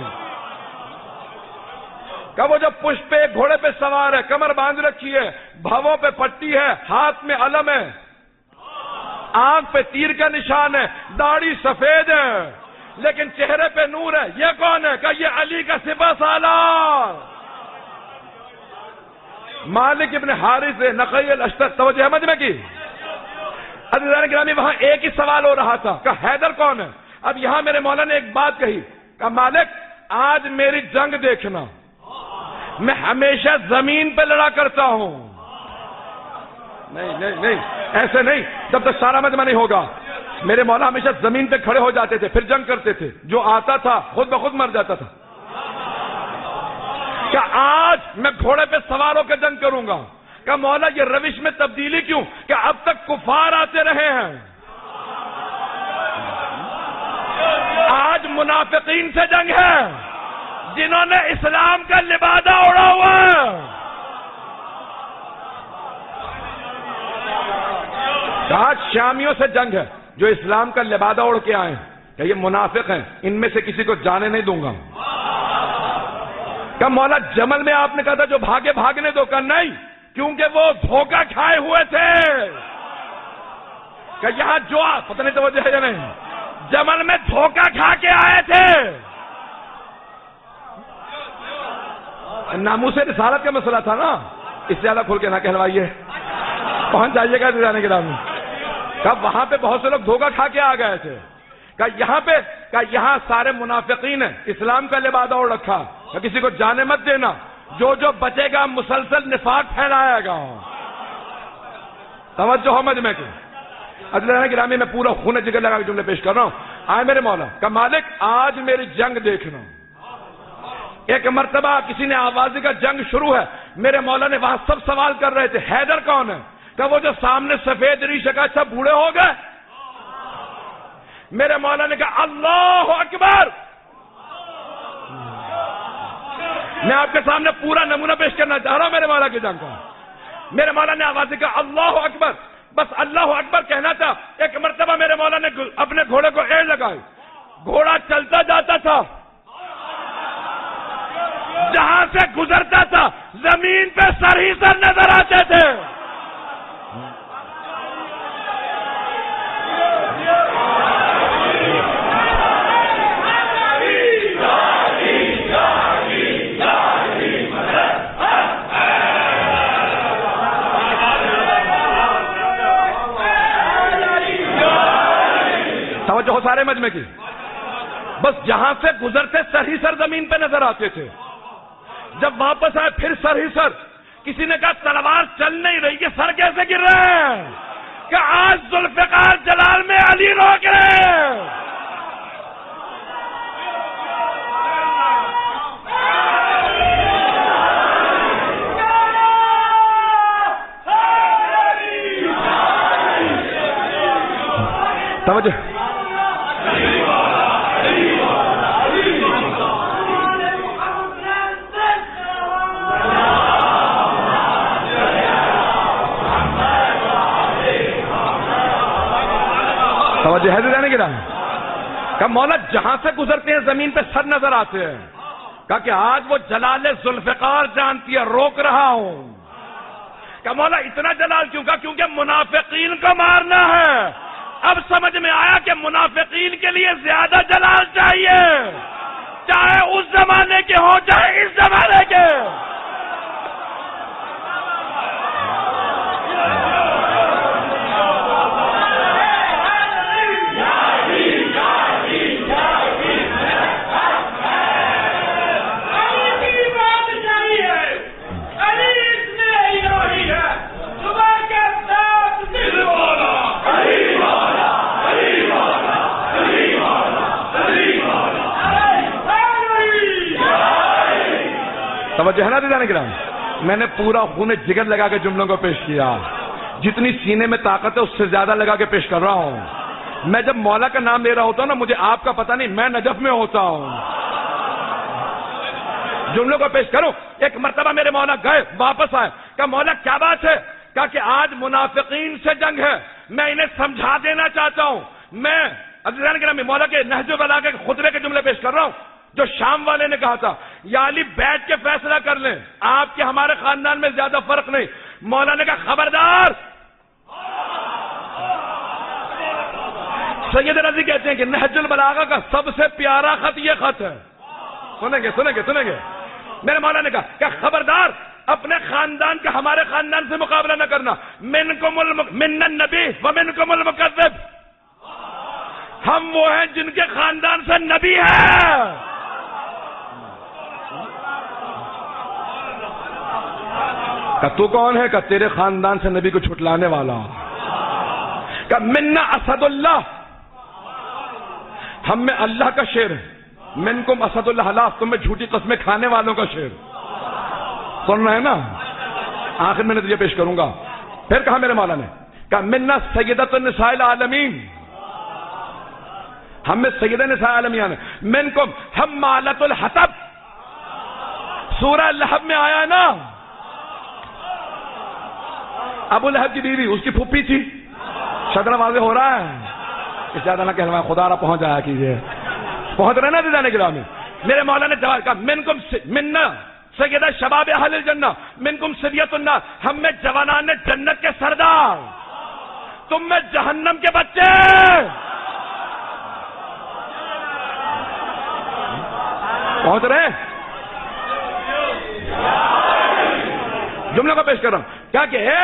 کہ وہ جو پشت پہ گھوڑے پہ سوار ہے، کمر باندھ رکھی ہے، بھووں پہ پٹی ہے، ہاتھ میں علم ہے، آنکھ پہ تیر کا نشان ہے، داڑھی سفید ہے لیکن چہرے پہ نور ہے، یہ کون ہے؟ کہ یہ علی کا سپہ سالار مالک ابن حارث نقی الاشتر۔ توجہ ہے مجمع کی؟ عزیزان گرامی وہاں ایک ہی سوال ہو رہا تھا کہ حیدر کون ہے؟ اب یہاں میرے مولا نے ایک بات کہی کہ مالک آج میری جنگ دیکھنا، میں ہمیشہ زمین پہ لڑا کرتا ہوں۔ نہیں نہیں نہیں، ایسے نہیں، جب تک سارا مجمع نہیں ہوگا۔ میرے مولا ہمیشہ زمین پہ کھڑے ہو جاتے تھے، پھر جنگ کرتے تھے، جو آتا تھا خود بخود مر جاتا تھا۔ کہ آج میں گھوڑے پہ سوار ہو کے جنگ کروں گا۔ کہ مولا یہ روش میں تبدیلی کیوں؟ کہ اب تک کفار آتے رہے ہیں، آج منافقین سے جنگ ہے جنہوں نے اسلام کا لبادہ اوڑھا ہوا ہے۔ آج شامیوں سے جنگ ہے جو اسلام کا لبادہ اوڑھ کے آئے ہیں، کہ یہ منافق ہیں، ان میں سے کسی کو جانے نہیں دوں گا۔ کہ مولا جمل میں آپ نے کہا تھا جو بھاگے بھاگنے دو، کہ نہیں، کیونکہ وہ دھوکہ کھائے ہوئے تھے۔ کہ یہاں جو پتہ نہیں توجہ ہے یا نہیں، جمل میں دھوکہ کھا کے آئے تھے۔ ناموس رسالت کا مسئلہ تھا نا، اس سے زیادہ کھول کے نہ کہلوائیے، پہنچ جائیے گا جانے کے نام۔ کہ وہاں پہ بہت سے لوگ دھوکہ کھا کے آ گئے تھے۔ کہ یہاں پہ کہ یہاں سارے منافقین ہیں، اسلام کا لبادہ اوڑھ رکھا، کہ کسی کو جانے مت دینا، جو جو بچے گا مسلسل نفاق پھیلائے گا۔ توجہ ہو مجمع کی؟ عزیزان گرامی میں پورا خون جگر لگا کے جملے پیش کر رہا ہوں۔ آئے میرے مولا کہ مالک آج میری جنگ دیکھنا۔ ایک مرتبہ کسی نے آوازی کا جنگ شروع ہے، میرے مولا نے وہاں سب سوال کر رہے تھے حیدر کون ہے؟ کہ وہ جو سامنے سفید ریش کا سب بوڑھے ہو گئے؟ میرے مولا نے کہا اللہ اکبر۔ میں آپ کے سامنے پورا نمونہ پیش کرنا چاہ رہا ہوں میرے مولا کی جنگ کا۔ میرے مولا نے آواز کہا اللہ اکبر، بس اللہ اکبر کہنا تھا۔ ایک مرتبہ میرے مولا نے اپنے گھوڑے کو ایڑ لگائی، گھوڑا چلتا جاتا تھا، جہاں سے گزرتا تھا زمین پہ سر ہی سر نظر آتے تھے۔ ہو سارے مجمع کی؟ بس جہاں سے گزرتے سر ہی سر زمین پہ نظر آتے تھے. جب واپس آئے پھر سر ہی سر. کسی نے کہا تلوار چل نہیں رہی کہ سر کیسے گر رہے ہیں؟ کہ آج ذوالفقار جلال میں علی روک رہے ہیں. توجہ. توجہ ہے جانے کی راہ. کہ مولا جہاں سے گزرتے ہیں زمین پہ سر نظر آتے ہیں. کہا کہ آج وہ جلال ذوالفقار جانتی ہے روک رہا ہوں. کہ مولا اتنا جلال کیوں؟ کا کیونکہ منافقین کو مارنا ہے. اب سمجھ میں آیا کہ منافقین کے لیے زیادہ جلال چاہیے، چاہے اس زمانے کے ہو چاہے اس زمانے کے. توجہ ہے نا دیدانے کرام. میں نے پورا خون جگر لگا کے جملوں کو پیش کیا. جتنی سینے میں طاقت ہے اس سے زیادہ لگا کے پیش کر رہا ہوں. میں جب مولا کا نام لے رہا ہوتا ہوں نا مجھے آپ کا پتہ نہیں، میں نجف میں ہوتا ہوں. جملوں کو پیش کروں. ایک مرتبہ میرے مولا گئے واپس آئے. کہا مولا کیا بات ہے؟ کہا کہ آج منافقین سے جنگ ہے، میں انہیں سمجھا دینا چاہتا ہوں. میں عزیزان کرام مولا کے نہج البلاغہ کے خطبے کے جملے پیش کر رہا ہوں جو شام والے نے کہا تھا یا علی بیٹھ کے فیصلہ کر لیں، آپ کے ہمارے خاندان میں زیادہ فرق نہیں. مولا نے کہا خبردار. سید رضی کہتے ہیں کہ نہج البلاغہ کا سب سے پیارا خط یہ خط ہے. سنیں گے سنیں گے سنیں گے. میرے مولا نے کہا کہ خبردار اپنے خاندان کا ہمارے خاندان سے مقابلہ نہ کرنا. من النبی ومنکم المکذب. ہم وہ ہیں جن کے خاندان سے نبی ہے. کہ تو کون ہے؟ کہ تیرے خاندان سے نبی کو چھٹلانے والا. کہ منا اسد اللہ، ہم میں اللہ کا شیر ہے. منکم اسد اللہ حلاف، تم میں جھوٹی قسمیں کھانے والوں کا شیر. سن رہے ہیں نا؟ آخر میں نتیجہ پیش کروں گا. پھر کہا میرے مولا نے کہ منا سیدۃ النساء العالمین، ہم میں سیدہ نساء العالمین. منکم حمالۃ الحطب، سورہ لہب میں آیا نا ابو لہب کی بیوی اس کی پھوپھی تھی. شکل واضح ہو رہا ہے کہ زیادہ نہ کہنا خدا را پہنچ جایا کیجیے. پہنچ رہے نا دیدانے گرامی میں. میرے مولا نے جواب کہا منکم منا سیدہ شباب اہل الجنہ منکم سریۃ النار، ہم میں جوانان جنت کے سردار، تم میں جہنم کے بچے. پہنچ رہے ہیں؟ جملوں کا پیش کر رہا ہوں. کیا کہ ہے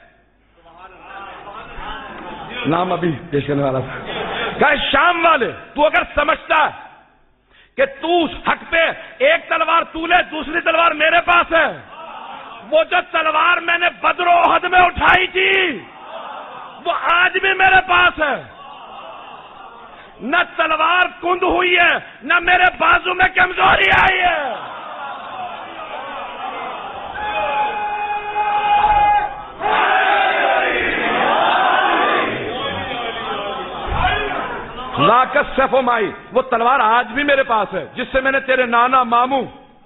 نام ابھی پیش کرنے والا تھا. کہ شام والے تو اگر سمجھتا ہے کہ تو اس حق پہ ایک تلوار تو لے دوسری تلوار میرے پاس ہے، وہ جو تلوار میں نے بدر و احد میں اٹھائی تھی وہ آج بھی میرے پاس ہے. نہ تلوار کند ہوئی ہے نہ میرے بازو میں کمزوری آئی ہے. لاکت سیف و مائی، وہ تلوار آج بھی میرے پاس ہے جس سے میں نے تیرے نانا ماموں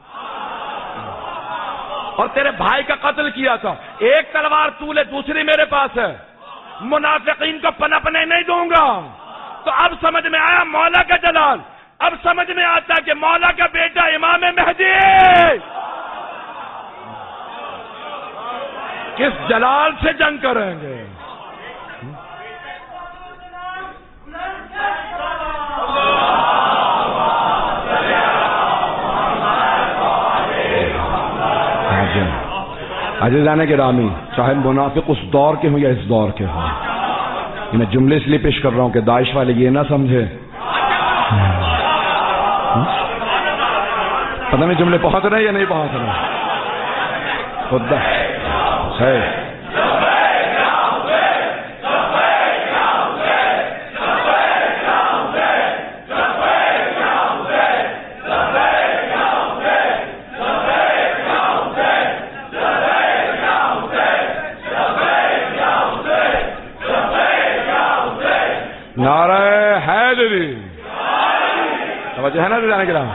اور تیرے بھائی کا قتل کیا تھا. ایک تلوار تو لے دوسری میرے پاس ہے. منافقین کو پنپنے نہیں دوں گا. تو اب سمجھ میں آیا مولا کا جلال. اب سمجھ میں آتا کہ مولا کا بیٹا امام مہدی کس جلال سے جنگ کریں گے. عزیزان گرامی، چاہے منافق اس دور کے ہوں یا اس دور کے ہوں، میں جملے اس لیے پیش کر رہا ہوں کہ داعش والے یہ نہ سمجھے، پتہ نہیں جملے پہنچ رہے ہیں یا نہیں پہنچ رہے؟ خدا ہے نعرہ حیدری، توجہ ہے نا جانے کے نام؟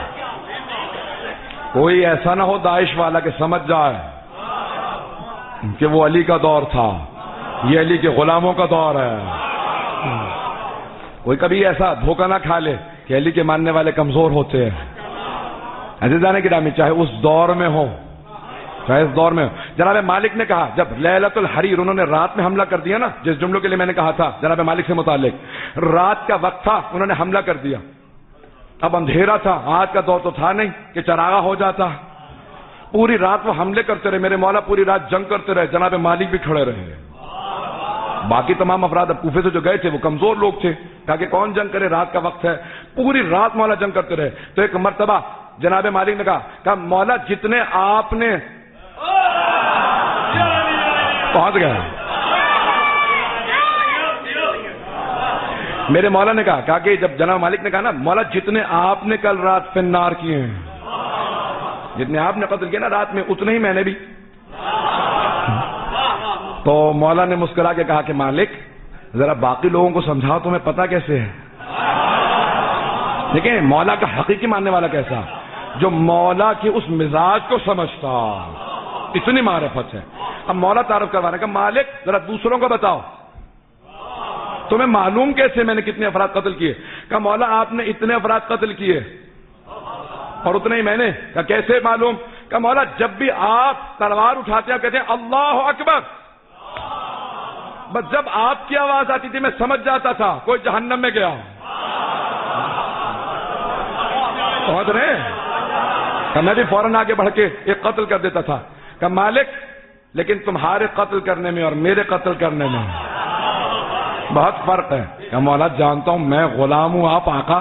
کوئی ایسا نہ ہو داعش والا کہ سمجھ جائے کہ وہ علی کا دور تھا، یہ علی کے غلاموں کا دور ہے. کوئی کبھی ایسا دھوکہ نہ کھا لے کہ علی کے ماننے والے کمزور ہوتے ہیں. عزیزان گرامی، چاہے اس دور میں ہو چاہے اس دور میں ہو. جناب مالک نے کہا جب لیلۃ الحریر انہوں نے رات میں حملہ کر دیا نا، جس جملوں کے لیے میں نے کہا تھا جناب مالک سے متعلق، رات کا وقت تھا انہوں نے حملہ کر دیا. اب اندھیرا تھا، آج کا دور تو تھا نہیں کہ چراغا ہو جاتا. پوری رات وہ حملے کرتے رہے، میرے مولا پوری رات جنگ کرتے رہے، جناب مالک بھی کھڑے رہے. باقی تمام افراد اب کوفے سے جو گئے تھے وہ کمزور لوگ تھے، کہا کہ کون جنگ کرے، رات کا وقت ہے. پوری رات مولا جنگ کرتے رہے. تو ایک مرتبہ جناب مالک نے کہا مولا جتنے آپ نے پہنچ گیا. میرے مولا نے کہا کہ جب جناب مالک نے کہا نا مولا جتنے آپ نے کل رات فنار کیے ہیں، جتنے آپ نے قتل کیا نا رات میں، اتنے ہی میں نے بھی. تو مولا نے مسکرا کے کہا کہ مالک ذرا باقی لوگوں کو سمجھاؤ، تمہیں پتا کیسے ہے. دیکھیں مولا کا حقیقی ماننے والا کیسا، جو مولا کے اس مزاج کو سمجھتا، اتنی معرفت ہے. اب مولا تعارف کروانے کا مالک ذرا دوسروں کو بتاؤ تمہیں معلوم کیسے میں نے کتنے افراد قتل کیے. کہا مولا آپ نے اتنے افراد قتل کیے اور اتنے ہی میں نے. کہا کیسے معلوم؟ کہا مولا جب بھی آپ تلوار اٹھاتے ہیں کہتے ہیں اللہ اکبر، بس جب آپ کی آواز آتی تھی میں سمجھ جاتا تھا کوئی جہنم میں گیا. پہنچ رہے ہیں؟ کہ میں بھی فوراً آگے بڑھ کے ایک قتل کر دیتا تھا. کہ مالک لیکن تمہارے قتل کرنے میں اور میرے قتل کرنے میں بہت فرق ہے. کہ مولا جانتا ہوں میں غلام ہوں، آپ آقا.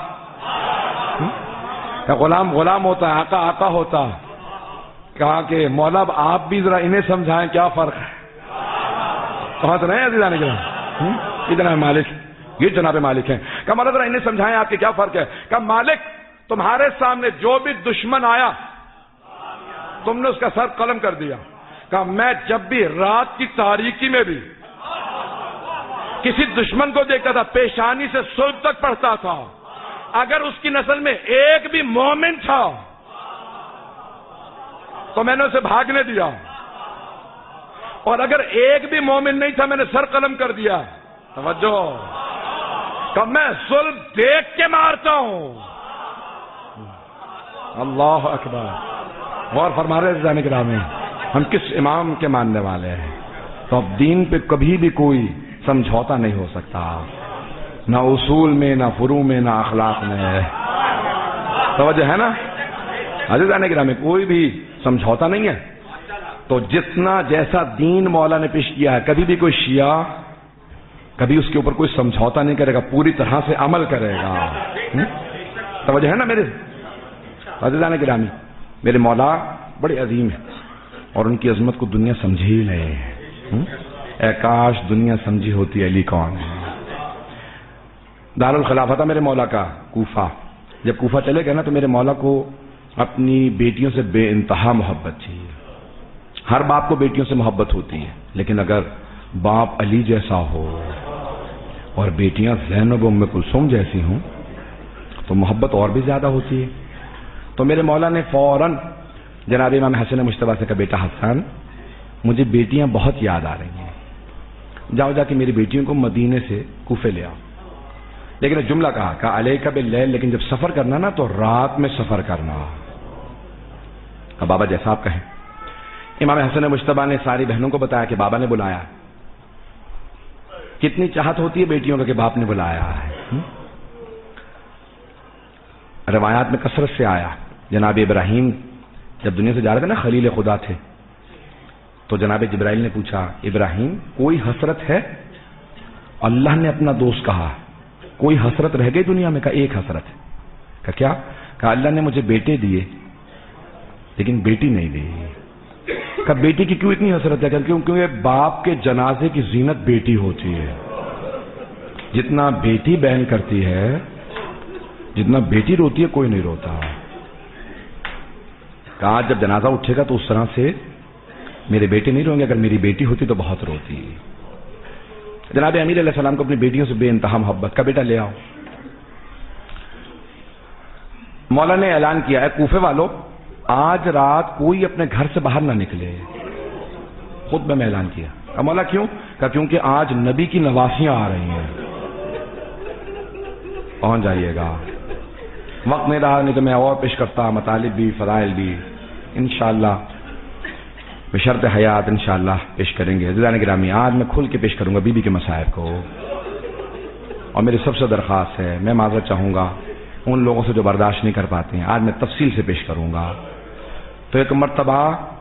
کہ غلام غلام ہوتا ہے، آقا آقا ہوتا. کہا کہ مولا اب آپ بھی ذرا انہیں سمجھائیں کیا فرق ہے. پہنچ رہے ہیں عزیزان کرام؟ یہ جناب مالک، یہ جناب مالک ہیں. کہ مولا ذرا انہیں سمجھائیں آپ کے کیا فرق ہے. کہ مالک تمہارے سامنے جو بھی دشمن آیا تم نے اس کا سر قلم کر دیا. کہ میں جب بھی رات کی تاریکی میں بھی کسی دشمن کو دیکھتا تھا پیشانی سے سر تک پڑھتا تھا، اگر اس کی نسل میں ایک بھی مومن تھا تو میں نے اسے بھاگنے دیا، اور اگر ایک بھی مومن نہیں تھا میں نے سر قلم کر دیا. توجہ، کہ میں ظلم دیکھ کے مارتا ہوں. اللہ اکبر. غور فرما رہے جانے کے میں ہم کس امام کے ماننے والے ہیں. تو اب دین پہ کبھی بھی کوئی سمجھوتا نہیں ہو سکتا، نہ اصول میں، نہ فروع میں، نہ اخلاق میں. توجہ ہے نا عزیزان گرامی؟ کوئی بھی سمجھوتا نہیں ہے. تو جتنا جیسا دین مولا نے پیش کیا ہے، کبھی بھی کوئی شیعہ کبھی اس کے اوپر کوئی سمجھوتا نہیں کرے گا، پوری طرح سے عمل کرے گا. توجہ ہے نا میرے عزیزان گرامی؟ میرے مولا بڑے عظیم ہیں اور ان کی عظمت کو دنیا سمجھ ہی نہیں. اے کاش دنیا سمجھی ہوتی علی کون ہے. دارالخلافہ تھا میرے مولا کا کوفہ. جب کوفہ چلے گئے نا تو میرے مولا کو اپنی بیٹیوں سے بے انتہا محبت تھی. ہر باپ کو بیٹیوں سے محبت ہوتی ہے، لیکن اگر باپ علی جیسا ہو اور بیٹیاں زینب و ام کلثوم جیسی ہوں تو محبت اور بھی زیادہ ہوتی ہے. تو میرے مولا نے فوراً جناب امام حسن مجتبیٰ سے کہا بیٹا حسن مجھے بیٹیاں بہت یاد آ رہی ہیں، جاؤ جا کے میری بیٹیوں کو مدینے سے کوفے لے آؤ. لیکن ایک جملہ کہا علیک باللیل، لیکن جب سفر کرنا نا تو رات میں سفر کرنا. اب بابا جیسا آپ کہیں. امام حسن مجتبیٰ نے ساری بہنوں کو بتایا کہ بابا نے بلایا. کتنی چاہت ہوتی ہے بیٹیوں کا کہ باپ نے بلایا ہے. روایات میں کثرت سے آیا جناب ابراہیم جب دنیا سے جا رہے تھے نا، خلیل خدا تھے، تو جناب جبرائیل نے پوچھا ابراہیم کوئی حسرت ہے؟ اللہ نے اپنا دوست کہا کوئی حسرت رہ گئی دنیا میں؟ کہا ایک حسرت ہے. کہا کیا؟ کہا اللہ نے مجھے بیٹے دیے لیکن بیٹی نہیں دی. کہا بیٹی کی کیوں اتنی حسرت ہے؟ کیونکہ باپ کے جنازے کی زینت بیٹی ہوتی ہے. جتنا بیٹی بہن کرتی ہے، جتنا بیٹی روتی ہے کوئی نہیں روتا. کہا جب جنازہ اٹھے گا تو اس طرح سے میرے بیٹے نہیں روئیں گے، اگر میری بیٹی ہوتی تو بہت روتی. جناب امیر علیہ السلام کو اپنی بیٹیوں سے بے انتہا محبت. کا بیٹا لے آؤ. مولا نے اعلان کیا ہے کوفے والوں آج رات کوئی اپنے گھر سے باہر نہ نکلے. خود میں اعلان کیا. کہا مولا کیوں؟ کہا کیونکہ آج نبی کی نواسیاں آ رہی ہیں، پہنچ جائیے گا. وقت نہیں رہا، نہیں تو میں اور پیش کرتا، مطالب بھی فضائل بھی انشاءاللہ بشرط حیات انشاءاللہ پیش کریں گے. عزیزان گرامی آج میں کھل کے پیش کروں گا بی بی کے مصائب کو، اور میری سب سے درخواست ہے، میں معذرت چاہوں گا ان لوگوں سے جو برداشت نہیں کر پاتے ہیں، آج میں تفصیل سے پیش کروں گا. تو ایک مرتبہ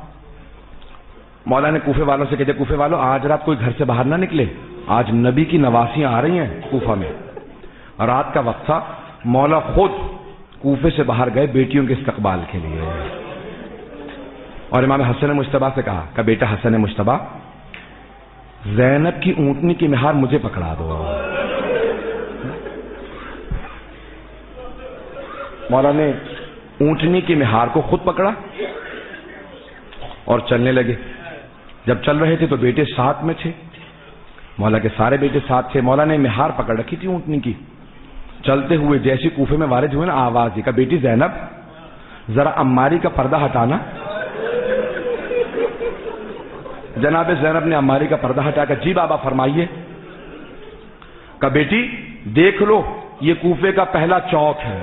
مولا نے کوفے والوں سے کہتے کوفے والوں آج رات کوئی گھر سے باہر نہ نکلے، آج نبی کی نواسیاں آ رہی ہیں کوفہ میں. رات کا وقت تھا، مولا خود کوفے سے باہر گئے بیٹیوں کے استقبال کے لیے، اور امام حسن مجتبیٰ سے کہا کہ بیٹا حسن مجتبیٰ زینب کی اونٹنی کی مہار مجھے پکڑا دو. مولا نے اونٹنی کی مہار کو خود پکڑا اور چلنے لگے. جب چل رہے تھے تو بیٹے ساتھ میں تھے، مولا کے سارے بیٹے ساتھ تھے. مولا نے مہار پکڑ رکھی تھی اونٹنی کی. چلتے ہوئے جیسے کوفے میں وارد ہوئے نا، آواز دی کہ بیٹی زینب ذرا عماری کا پردہ ہٹانا. جناب زینب نے عماری کا پردہ ہٹا کر جی بابا فرمائیے. کہ بیٹی دیکھ لو یہ کوفے کا پہلا چوک ہے.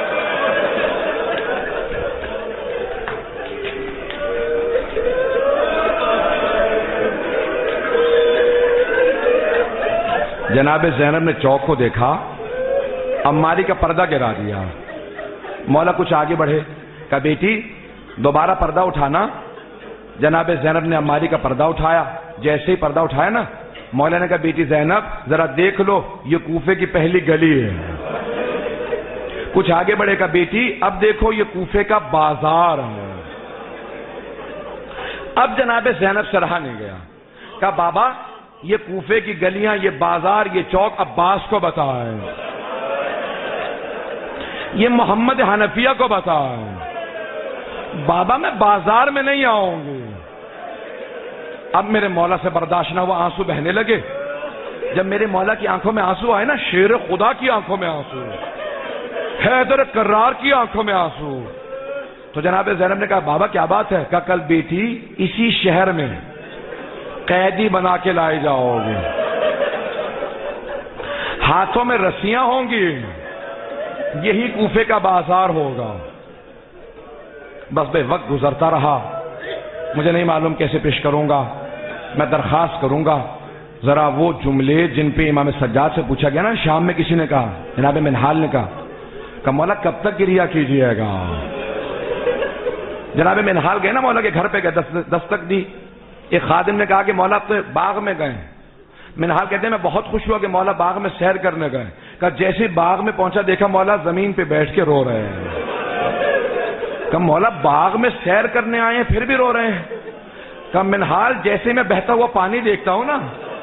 جناب زینب نے چوک کو دیکھا، عماری کا پردہ گرا دیا. مولا کچھ آگے بڑھے. کہا بیٹی دوبارہ پردہ اٹھانا. جناب زینب نے عماری کا پردہ اٹھایا. جیسے ہی پردہ اٹھایا نا، مولا نے کہا بیٹی زینب ذرا دیکھ لو یہ کوفے کی پہلی گلی ہے. کچھ آگے بڑھے. کہا بیٹی اب دیکھو یہ کوفے کا بازار ہے. اب جناب زینب سے رہا نہیں گیا. کہا بابا یہ کوفے کی گلیاں، یہ بازار، یہ چوک عباس کو بتائیں، یہ محمد حنفیہ کو بتائیں. بابا میں بازار میں نہیں آؤں گی. اب میرے مولا سے برداشت نہ ہوا، آنسو بہنے لگے. جب میرے مولا کی آنکھوں میں آنسو آئے نا، شیر خدا کی آنکھوں میں آنسو، حیدر کرار کی آنکھوں میں آنسو، تو جناب زینب نے کہا بابا کیا بات ہے؟ کہا کل بیٹی اسی شہر میں قیدی بنا کے لائے جاؤ گے، ہاتھوں میں رسیاں ہوں گی، یہی کوفے کا بازار ہوگا. بس بے وقت گزرتا رہا. مجھے نہیں معلوم کیسے پیش کروں گا. میں درخواست کروں گا ذرا وہ جملے جن پہ امام سجاد سے پوچھا گیا نا، شام میں کسی نے کہا، جناب منہال نے کہا کہ مولا کب تک گریہ کیجیے گا. جناب منہال گئے نا مولا کے گھر پہ گئے، دستک دی. ایک خادم نے کہا کہ مولا تو باغ میں گئے. منہال کہتے ہیں میں بہت خوش ہوا کہ مولا باغ میں سیر کرنے گئے. کہ جیسے باغ میں پہنچا دیکھا مولا زمین پہ بیٹھ کے رو رہے ہیں. کہ مولا باغ میں سیر کرنے آئے ہیں پھر بھی رو رہے ہیں. کہ منہال جیسے میں بہتا ہوا پانی دیکھتا ہوں نا،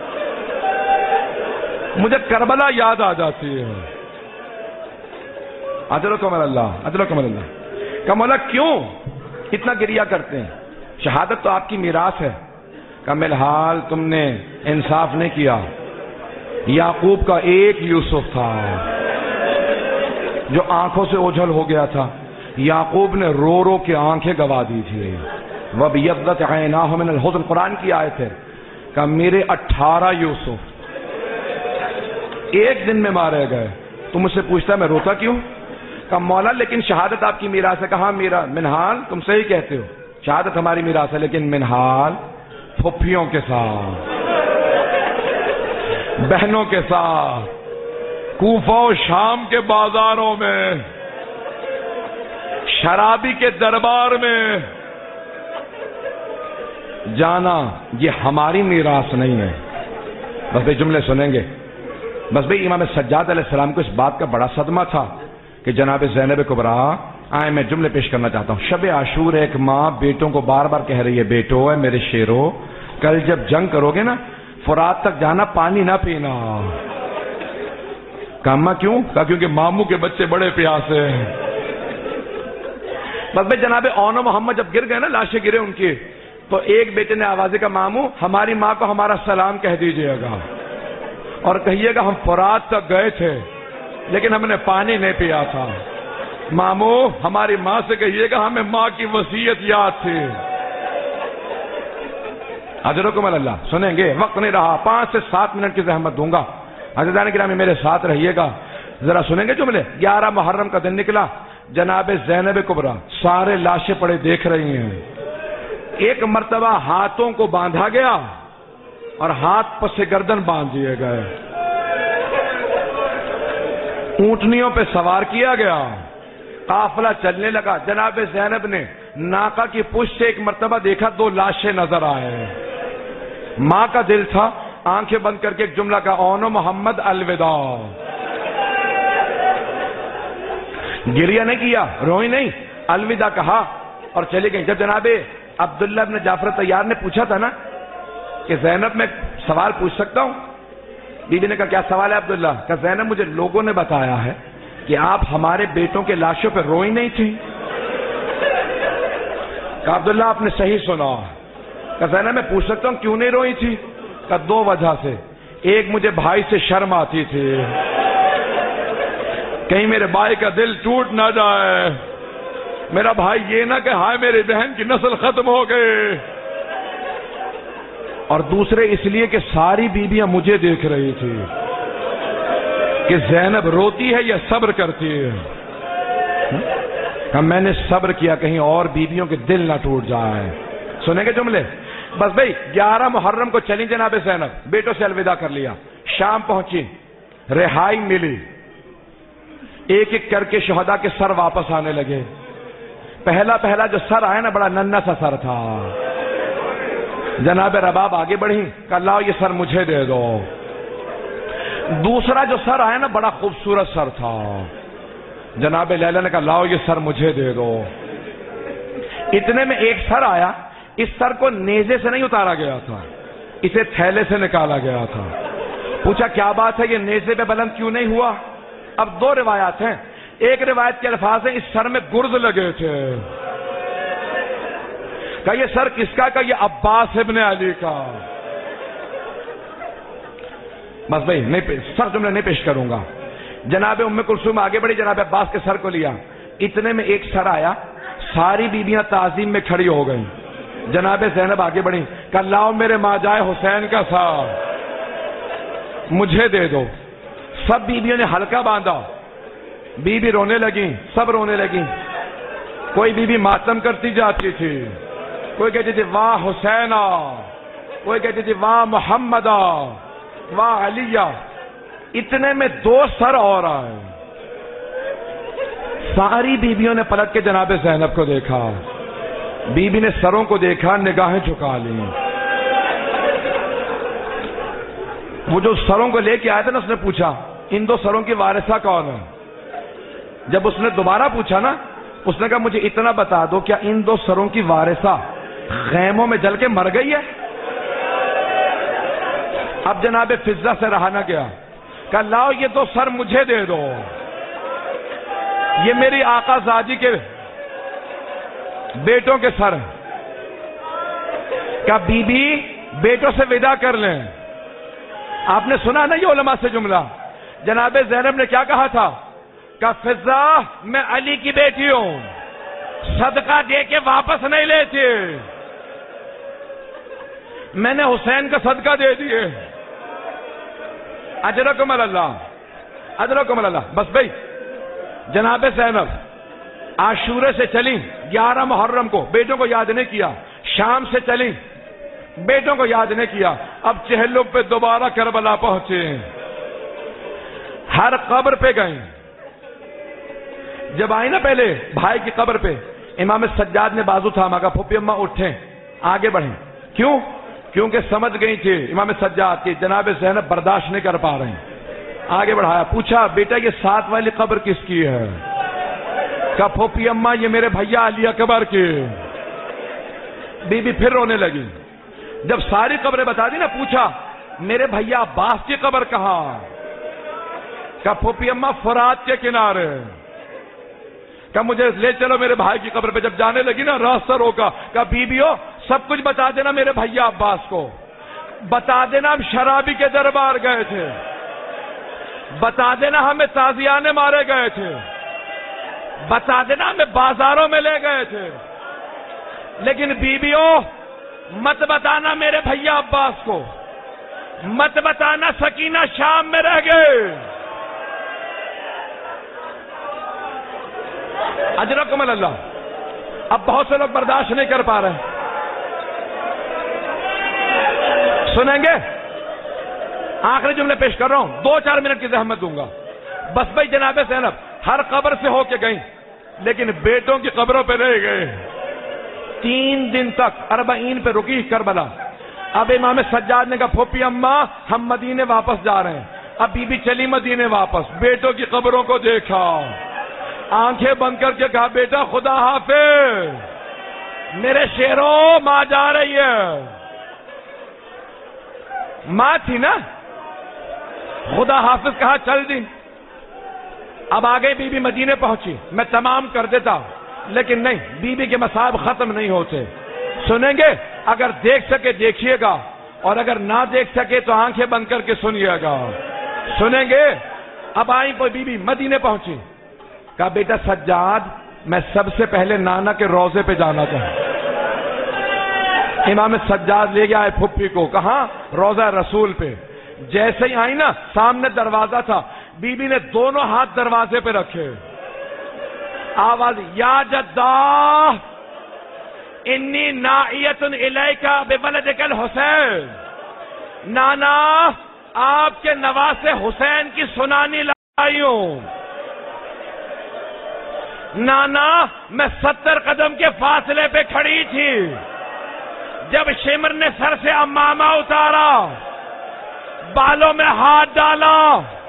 مجھے کربلا یاد آ جاتی ہے. اجرکم اللہ، اجرکم اللہ. کہ مولا کیوں اتنا گریہ کرتے ہیں؟ شہادت تو آپ کی میراث ہے. کہ منہال تم نے انصاف نہیں کیا. یعقوب کا ایک یوسف تھا جو آنکھوں سے اوجھل ہو گیا تھا. یعقوب نے رو رو کے آنکھیں گوا دی تھی. وَبِيَضَّتْ عَيْنَاهُ مِنَ الْحُزْنِ، قرآن کی آیت ہے. کہ میرے 18 یوسف ایک دن میں مارے گئے. تو مجھ سے پوچھتا ہے میں روتا کیوں؟ کہ مولا لیکن شہادت آپ کی میراث ہے. کہا میرا منہال تم صحیح کہتے ہو، شہادت ہماری میراث ہے، لیکن منہال پھپھیوں کے ساتھ، بہنوں کے ساتھ، کوفہ و شام کے بازاروں میں، شرابی کے دربار میں جانا، یہ ہماری میراث نہیں ہے. بس یہ جملے سنیں گے. بس بھئی امام سجاد علیہ السلام کو اس بات کا بڑا صدمہ تھا کہ جناب زینب کبریٰ آئے، میں جملے پیش کرنا چاہتا ہوں. شب عاشور ایک ماں بیٹوں کو بار بار کہہ رہی ہے، بیٹو ہے میرے شیرو، کل جب جنگ کرو گے نا فرات تک جانا، پانی نہ پینا. کہا کیوں؟ کہا کیونکہ ماموں کے بچے بڑے پیاسے ہیں. بس بھائی جناب اون و محمد جب گر گئے نا، لاشیں گرے ان کی، تو ایک بیٹے نے آوازے کا، ماموں ہماری ماں کو ہمارا سلام کہہ دیجئے گا اور کہیے گا ہم فرات تک گئے تھے لیکن ہم نے پانی نہیں پیا تھا. ماموں ہماری ماں سے کہیے گا ہمیں ماں کی وصیت یاد تھی. حضرتکم اللہ سنیں گے، وقت نہیں رہا، 5 سے 7 منٹ کی زحمت دوں گا. حضرتان گرامی میرے ساتھ رہیے گا، ذرا سنیں گے جملے. 11 محرم کا دن نکلا، جناب زینب کبریٰ سارے لاشیں پڑے دیکھ رہی ہیں. ایک مرتبہ ہاتھوں کو باندھا گیا اور ہاتھ پس گردن باندھ دیے گئے. اونٹنیوں پہ سوار کیا گیا، قافلہ چلنے لگا. جناب زینب نے ناقہ کی پشت سے ایک مرتبہ دیکھا، 2 لاشیں نظر آئے. ماں کا دل تھا، آنکھیں بند کر کے ایک جملہ کا، اون و محمد الوداع. گریہ نہیں کیا، روئی نہیں، الوداع کہا اور چلی گئی. جب جناب عبداللہ بن جعفر طیار نے پوچھا تھا نا کہ زینب میں سوال پوچھ سکتا ہوں، بی بی نے کہا کیا سوال ہے عبداللہ؟ کہ زینب مجھے لوگوں نے بتایا ہے کہ آپ ہمارے بیٹوں کے لاشوں پہ روئی نہیں تھی. کہ عبداللہ آپ نے صحیح سنا. کہ زینب میں پوچھ سکتا ہوں کیوں نہیں روئی تھی؟ کہ 2 وجہ سے. ایک مجھے بھائی سے شرم آتی تھی، کہیں میرے بھائی کا دل ٹوٹ نہ جائے، میرا بھائی یہ نہ کہ ہائے میری بہن کی نسل ختم ہو گئے. اور دوسرے اس لیے کہ ساری بیویاں مجھے دیکھ رہی تھی کہ زینب روتی ہے یا صبر کرتی ہے. میں نے صبر کیا کہیں اور بیویوں کے دل نہ ٹوٹ جائے. سنیں گے جملے. بس بھئی 11 محرم کو چلی جناب زینب، بیٹوں سے الوداع کر لیا، شام پہنچی، رہائی ملی. ایک ایک کر کے شہداء کے سر واپس آنے لگے. پہلا جو سر آیا نا بڑا ننھا سا سر تھا. جناب رباب آگے بڑھی کہ اللہ یہ سر مجھے دے دو. دوسرا جو سر آیا نا بڑا خوبصورت سر تھا. جناب لیلا نے کہا لاؤ یہ سر مجھے دے دو. اتنے میں ایک سر آیا، اس سر کو نیزے سے نہیں اتارا گیا تھا، اسے تھیلے سے نکالا گیا تھا. پوچھا کیا بات ہے یہ نیزے پہ بلند کیوں نہیں ہوا؟ اب 2 روایات ہیں. ایک روایت کے الفاظ ہیں اس سر میں گرز لگے تھے. کہ یہ سر کس کا؟ کہ یہ عباس ابن علی کا. بس بھائی سر جملہ نہیں پیش کروں گا. جناب ام کلثوم آگے بڑھی، جناب عباس کے سر کو لیا. اتنے میں ایک سر آیا، ساری بیویاں تعظیم میں کھڑی ہو گئیں. جناب زینب آگے بڑھی کہ لاؤ میرے ماجائے حسین کا سر مجھے دے دو. سب بیویوں نے حلقہ باندھا، بیوی رونے لگی، سب رونے لگی. کوئی بیوی ماتم کرتی جاتی تھی، کوئی کہتی تھی واہ حسینہ، کوئی کہتی تھی واہ محمدہ، واہ علیہ. اتنے میں 2 سر اور آئے. ساری بیویوں نے پلٹ کے جناب زینب کو دیکھا. بی بی نے سروں کو دیکھا، نگاہیں جھکا لی. وہ جو سروں کو لے کے آیا تھا نا، اس نے پوچھا ان 2 سروں کی وارثہ کون ہے؟ جب اس نے دوبارہ پوچھا نا، اس نے کہا مجھے اتنا بتا دو کیا ان 2 سروں کی وارثہ خیموں میں جل کے مر گئی ہے؟ اب جناب فضہ سے رہا نہ گیا کہ لاؤ یہ 2 سر مجھے دے دو، یہ میری آقا زادی کے بیٹوں کے سر ہیں. کیا بی بی بیٹوں سے ودا کر لیں. آپ نے سنا نا یہ علماء سے جملہ. جناب زینب نے کیا کہا تھا کہ فضہ میں علی کی بیٹی ہوں، صدقہ دے کے واپس نہیں لیتی، میں نے حسین کا صدقہ دے دیے. اجرکم اللہ، اجرکم اللہ. بس بھائی جناب زینب عاشورے سے چلی، 11 محرم کو بیٹوں کو یاد نہیں کیا. شام سے چلی، بیٹوں کو یاد نہیں کیا. اب چہلوں پہ دوبارہ کربلا پہنچے، ہر قبر پہ گئیں. جب آئی نا پہلے بھائی کی قبر پہ، امام سجاد نے بازو تھاما، کہا پھوپھی اماں اٹھیں آگے بڑھیں. کیوں؟ کیونکہ سمجھ گئی تھی امام سجاد کی جناب زینب برداشت نہیں کر پا رہے ہیں. آگے بڑھایا، پوچھا بیٹا یہ ساتھ والی قبر کس کی ہے؟ کہا پھوپھی اماں یہ میرے بھیا علی اکبر کی۔ بی بی پھر رونے لگی۔ جب ساری قبریں بتا دی نا، پوچھا میرے بھیا عباس کی قبر کہاں؟ کہا پھوپھی اماں فرات کے کنارے۔ کہا مجھے لے چلو میرے بھائی کی قبر پہ۔ جب جانے لگی نا راستہ روکا، کہا بیویو سب کچھ بتا دینا میرے بھیا عباس کو، بتا دینا ہم شرابی کے دربار گئے تھے، بتا دینا ہمیں تازیانے مارے گئے تھے، بتا دینا ہمیں بازاروں میں لے گئے تھے، لیکن بیویو مت بتانا میرے بھیا عباس کو، مت بتانا سکینہ شام میں رہ گئے۔ اجرکم اللہ۔ اب بہت سے لوگ برداشت نہیں کر پا رہے، سنیں گے؟ آخری جملے پیش کر رہا ہوں، 2-4 منٹ کی زحمت دوں گا بس۔ بھائی جناب زینب ہر قبر سے ہو کے گئیں، لیکن بیٹوں کی قبروں پہ رہ گئے۔ 3 دن تک 40 پہ رکی کربلا۔ اب امام سجاد نے کہا پھوپھی اماں ہم مدینے واپس جا رہے ہیں۔ اب بی بی چلی مدینے واپس، بیٹوں کی قبروں کو دیکھا، آنکھیں بند کر کے کہا بیٹا خدا حافظ، میرے شیروں ماں جا رہی ہے۔ ماں تھی نا، خدا حافظ کہا چل دی۔ اب آگے بی بی مدینے پہنچی، میں تمام کر دیتا لیکن نہیں، بی بی کے مصائب ختم نہیں ہوتے۔ سنیں گے؟ اگر دیکھ سکے دیکھیے گا، اور اگر نہ دیکھ سکے تو آنکھیں بند کر کے سنیے گا۔ سنیں گے؟ اب آئی کوئی بی بی مدینے پہنچی، کہا بیٹا سجاد میں سب سے پہلے نانا کے روضے پہ جانا چاہوں۔ امام سجاد لے گیا پھپھی کو، کہاں؟ روضہ رسول پہ۔ جیسے ہی آئی نا، سامنے دروازہ تھا، بی بی نے دونوں ہاتھ دروازے پہ رکھے، آواز یا جدہ انی نائیت الیکا بولدک الحسین، نانا آپ کے نواسے حسین کی سنانی لائی ہوں۔ نانا میں 70 قدم کے فاصلے پہ کھڑی تھی، جب شمر نے سر سے امامہ اتارا، بالوں میں ہاتھ ڈالا،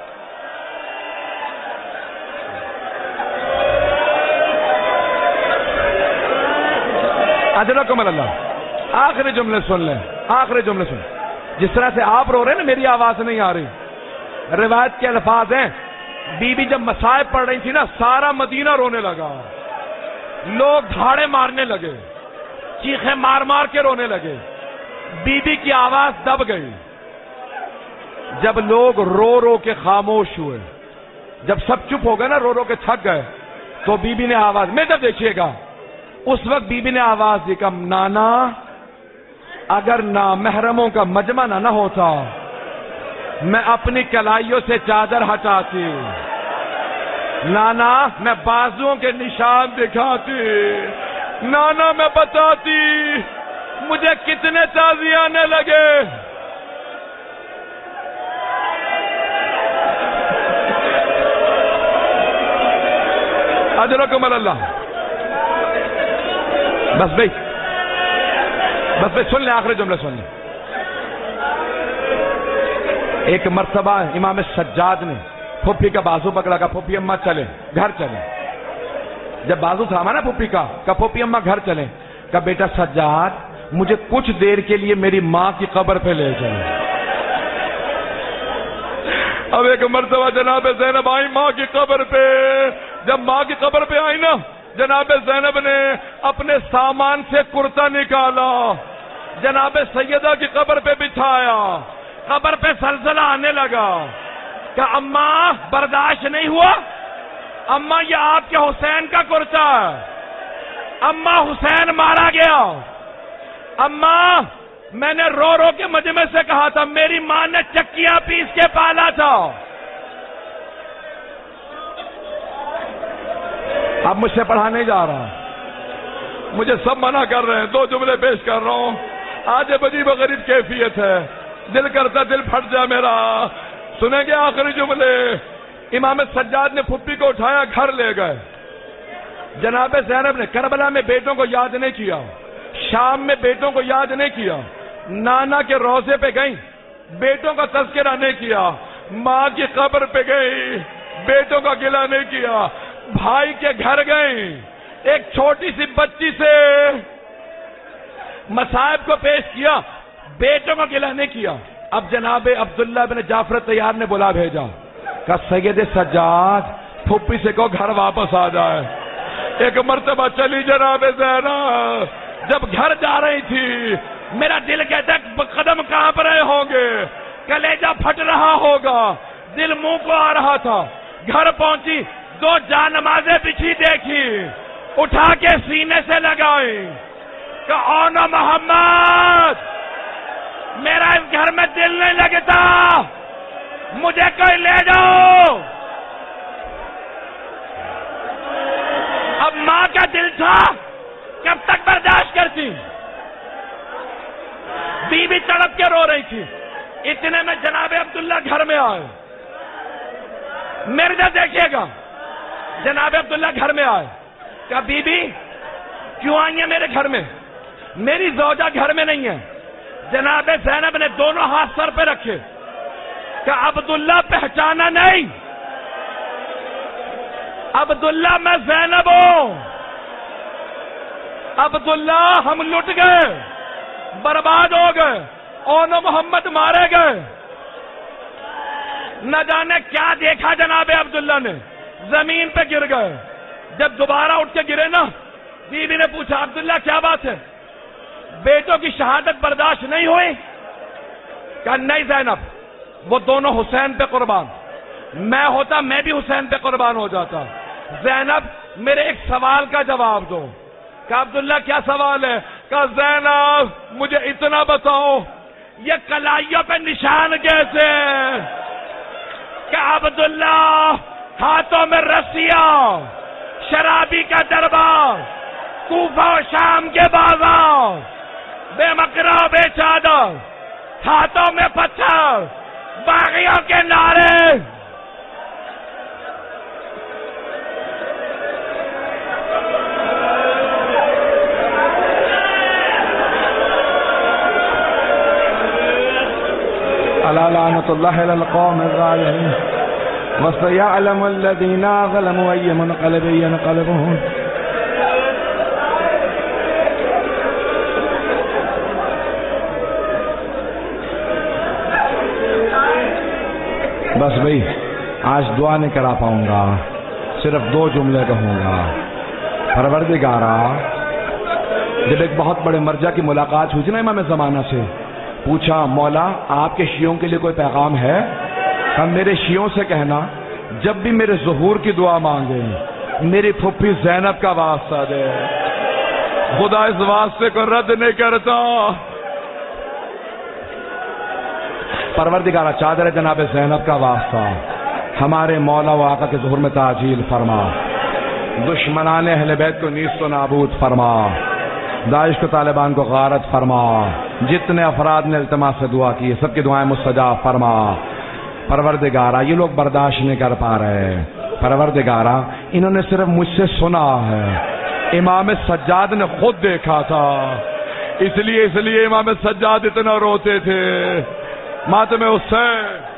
اجرکم اللہ۔ آخری جملے سن لیں، آخری جملے سن۔ جس طرح سے آپ رو رہے ہیں نا، میری آواز نہیں آ رہی، روایت کے الفاظ ہیں، بی بی جب مصائب پڑھ رہی تھی نا، سارا مدینہ رونے لگا، لوگ دھاڑے مارنے لگے، چیخیں مار مار کے رونے لگے، بی بی کی آواز دب گئی۔ جب لوگ رو رو کے خاموش ہوئے، جب سب چپ ہو گئے نا، رو رو کے تھک گئے، تو بی بی نے آواز، میں جب دیکھیے گا اس وقت بی بی نے آواز دی، کہ نانا اگر نامحرموں کا مجمع نہ ہوتا میں اپنی کلائیوں سے چادر ہٹاتی، نانا میں بازوؤں کے نشان دکھاتی، نانا میں بتاتی مجھے کتنے تازیانے لگے۔ اجرکم اللہ۔ بس بھائی سن لیں، آخری جملے سن لیں۔ ایک مرتبہ امام سجاد نے پھوپھی کا بازو پکڑا، کہا پھوپھی اماں چلیں گھر چلیں۔ جب بازو تھاما نا پھوپھی کا، کہا پھوپھی اماں گھر چلیں۔ کہا بیٹا سجاد مجھے کچھ دیر کے لیے میری ماں کی قبر پہ لے جائیں۔ اب ایک مرتبہ جناب زینب آئی ماں کی قبر پہ۔ جب ماں کی قبر پہ آئی نا، جناب زینب نے اپنے سامان سے کرتا نکالا، جناب سیدہ کی قبر پہ بچھایا، قبر پہ زلزلہ آنے لگا۔ کہ اماں برداشت نہیں ہوا؟ اماں یہ آپ کے حسین کا کرتا ہے، اماں حسین مارا گیا، اماں میں نے رو رو کے مجمع سے کہا تھا، میری ماں نے چکیاں پیس کے پالا تھا۔ اب مجھ سے پڑھا نہیں جا رہا، مجھے سب منع کر رہے ہیں، 2 جملے پیش کر رہا ہوں۔ آج عجیب و غریب کیفیت ہے، دل کرتا دل پھٹ جائے میرا۔ سنیں گے آخری جملے؟ امام سجاد نے پھپھی کو اٹھایا، گھر لے گئے۔ جناب زینب نے کربلا میں بیٹوں کو یاد نہیں کیا، شام میں بیٹوں کو یاد نہیں کیا، نانا کے روضے پہ گئیں، بیٹوں کا تذکرہ نہیں کیا، ماں کی قبر پہ گئی، بیٹوں کا گلہ نہیں کیا، بھائی کے گھر گئی، ایک چھوٹی سی بچی سے مصائب کو پیش کیا، بیٹوں کا گلہ نہیں کیا۔ اب جناب عبداللہ بن جعفر طیار نے بلا بھیجا، کہا سید سجاد پھپھی سے کو گھر واپس آ جائے۔ ایک مرتبہ چلی جناب زینب، جب گھر جا رہی تھی میرا دل کہتا ہے قدم کانپ رہے ہوں گے، کلیجہ پھٹ رہا ہوگا، دل منہ کو آ رہا تھا۔ گھر پہنچی، 2 جانمازیں بچھی دیکھی، اٹھا کے سینے سے لگائی کہ او نو محمد، میرا اس گھر میں دل نہیں لگتا، مجھے کوئی لے جاؤ۔ اب ماں کا دل تھا، کب تک برداشت کرتی؟ بیوی تڑپ کے رو رہی تھی۔ اتنے میں جناب عبداللہ گھر میں آئے، میرے جا دیکھیے گا، جناب عبداللہ گھر میں آئے، کہا بی بی کیوں آئی ہیں میرے گھر میں؟ میری زوجہ گھر میں نہیں ہے۔ جناب زینب نے دونوں ہاتھ سر پہ رکھے، کہا عبداللہ پہچانا نہیں؟ عبداللہ میں زینب ہوں، عبداللہ ہم لٹ گئے، برباد ہو گئے، اون محمد مارے گئے۔ نہ جانے کیا دیکھا جناب عبداللہ نے، زمین پہ گر گئے۔ جب دوبارہ اٹھ کے گرے نا، بیوی نے پوچھا عبداللہ کیا بات ہے، بیٹوں کی شہادت برداشت نہیں ہوئی؟ کہا نہیں زینب، وہ دونوں حسین پہ قربان، میں ہوتا میں بھی حسین پہ قربان ہو جاتا۔ زینب میرے ایک سوال کا جواب دو۔ کہا عبداللہ کیا سوال ہے؟ کہا زینب مجھے اتنا بتاؤ، یہ کلائیوں پہ نشان کیسے ہیں؟ کہا عبداللہ ہاتھوں میں رسیاں، شرابی کا دربار، کوفہ و شام کے بازار، بے مکرا بے چادر، ہاتھوں میں پتھر، باغیوں کے نعرے۔ ألا لعنة الله على القوم الظالمين وسيعلم الذين ظلموا أي منقلب ينقلبون۔ بس بھائی آج دعا نہیں کرا پاؤں گا، صرف 2 جملے کہوں گا۔ پروردگارا، جب ایک بہت بڑے مرجع کی ملاقات ہوئی تھی نا امام زمانہ سے، پوچھا مولا آپ کے شیعوں کے لیے کوئی پیغام ہے؟ ہم میرے شیعوں سے کہنا جب بھی میرے ظہور کی دعا مانگے میری پھپھی زینب کا واسطہ دے، خدا اس واسطے کو رد نہیں کرتا۔ پروردگارہ چادر جناب زینب کا واسطہ ہمارے مولا و آقا کے ظہور میں تعجیل فرما، دشمنان اہل بیت کو نیست و نابود فرما، داعش کو طالبان کو غارت فرما، جتنے افراد نے التماس سے دعا کی سب کی دعائیں مستجاب فرما۔ پروردگارہ یہ لوگ برداشت نہیں کر پا رہے، پروردگارہ انہوں نے صرف مجھ سے سنا ہے، امام سجاد نے خود دیکھا تھا، اس لیے امام سجاد اتنا روتے تھے۔ ماتم حسین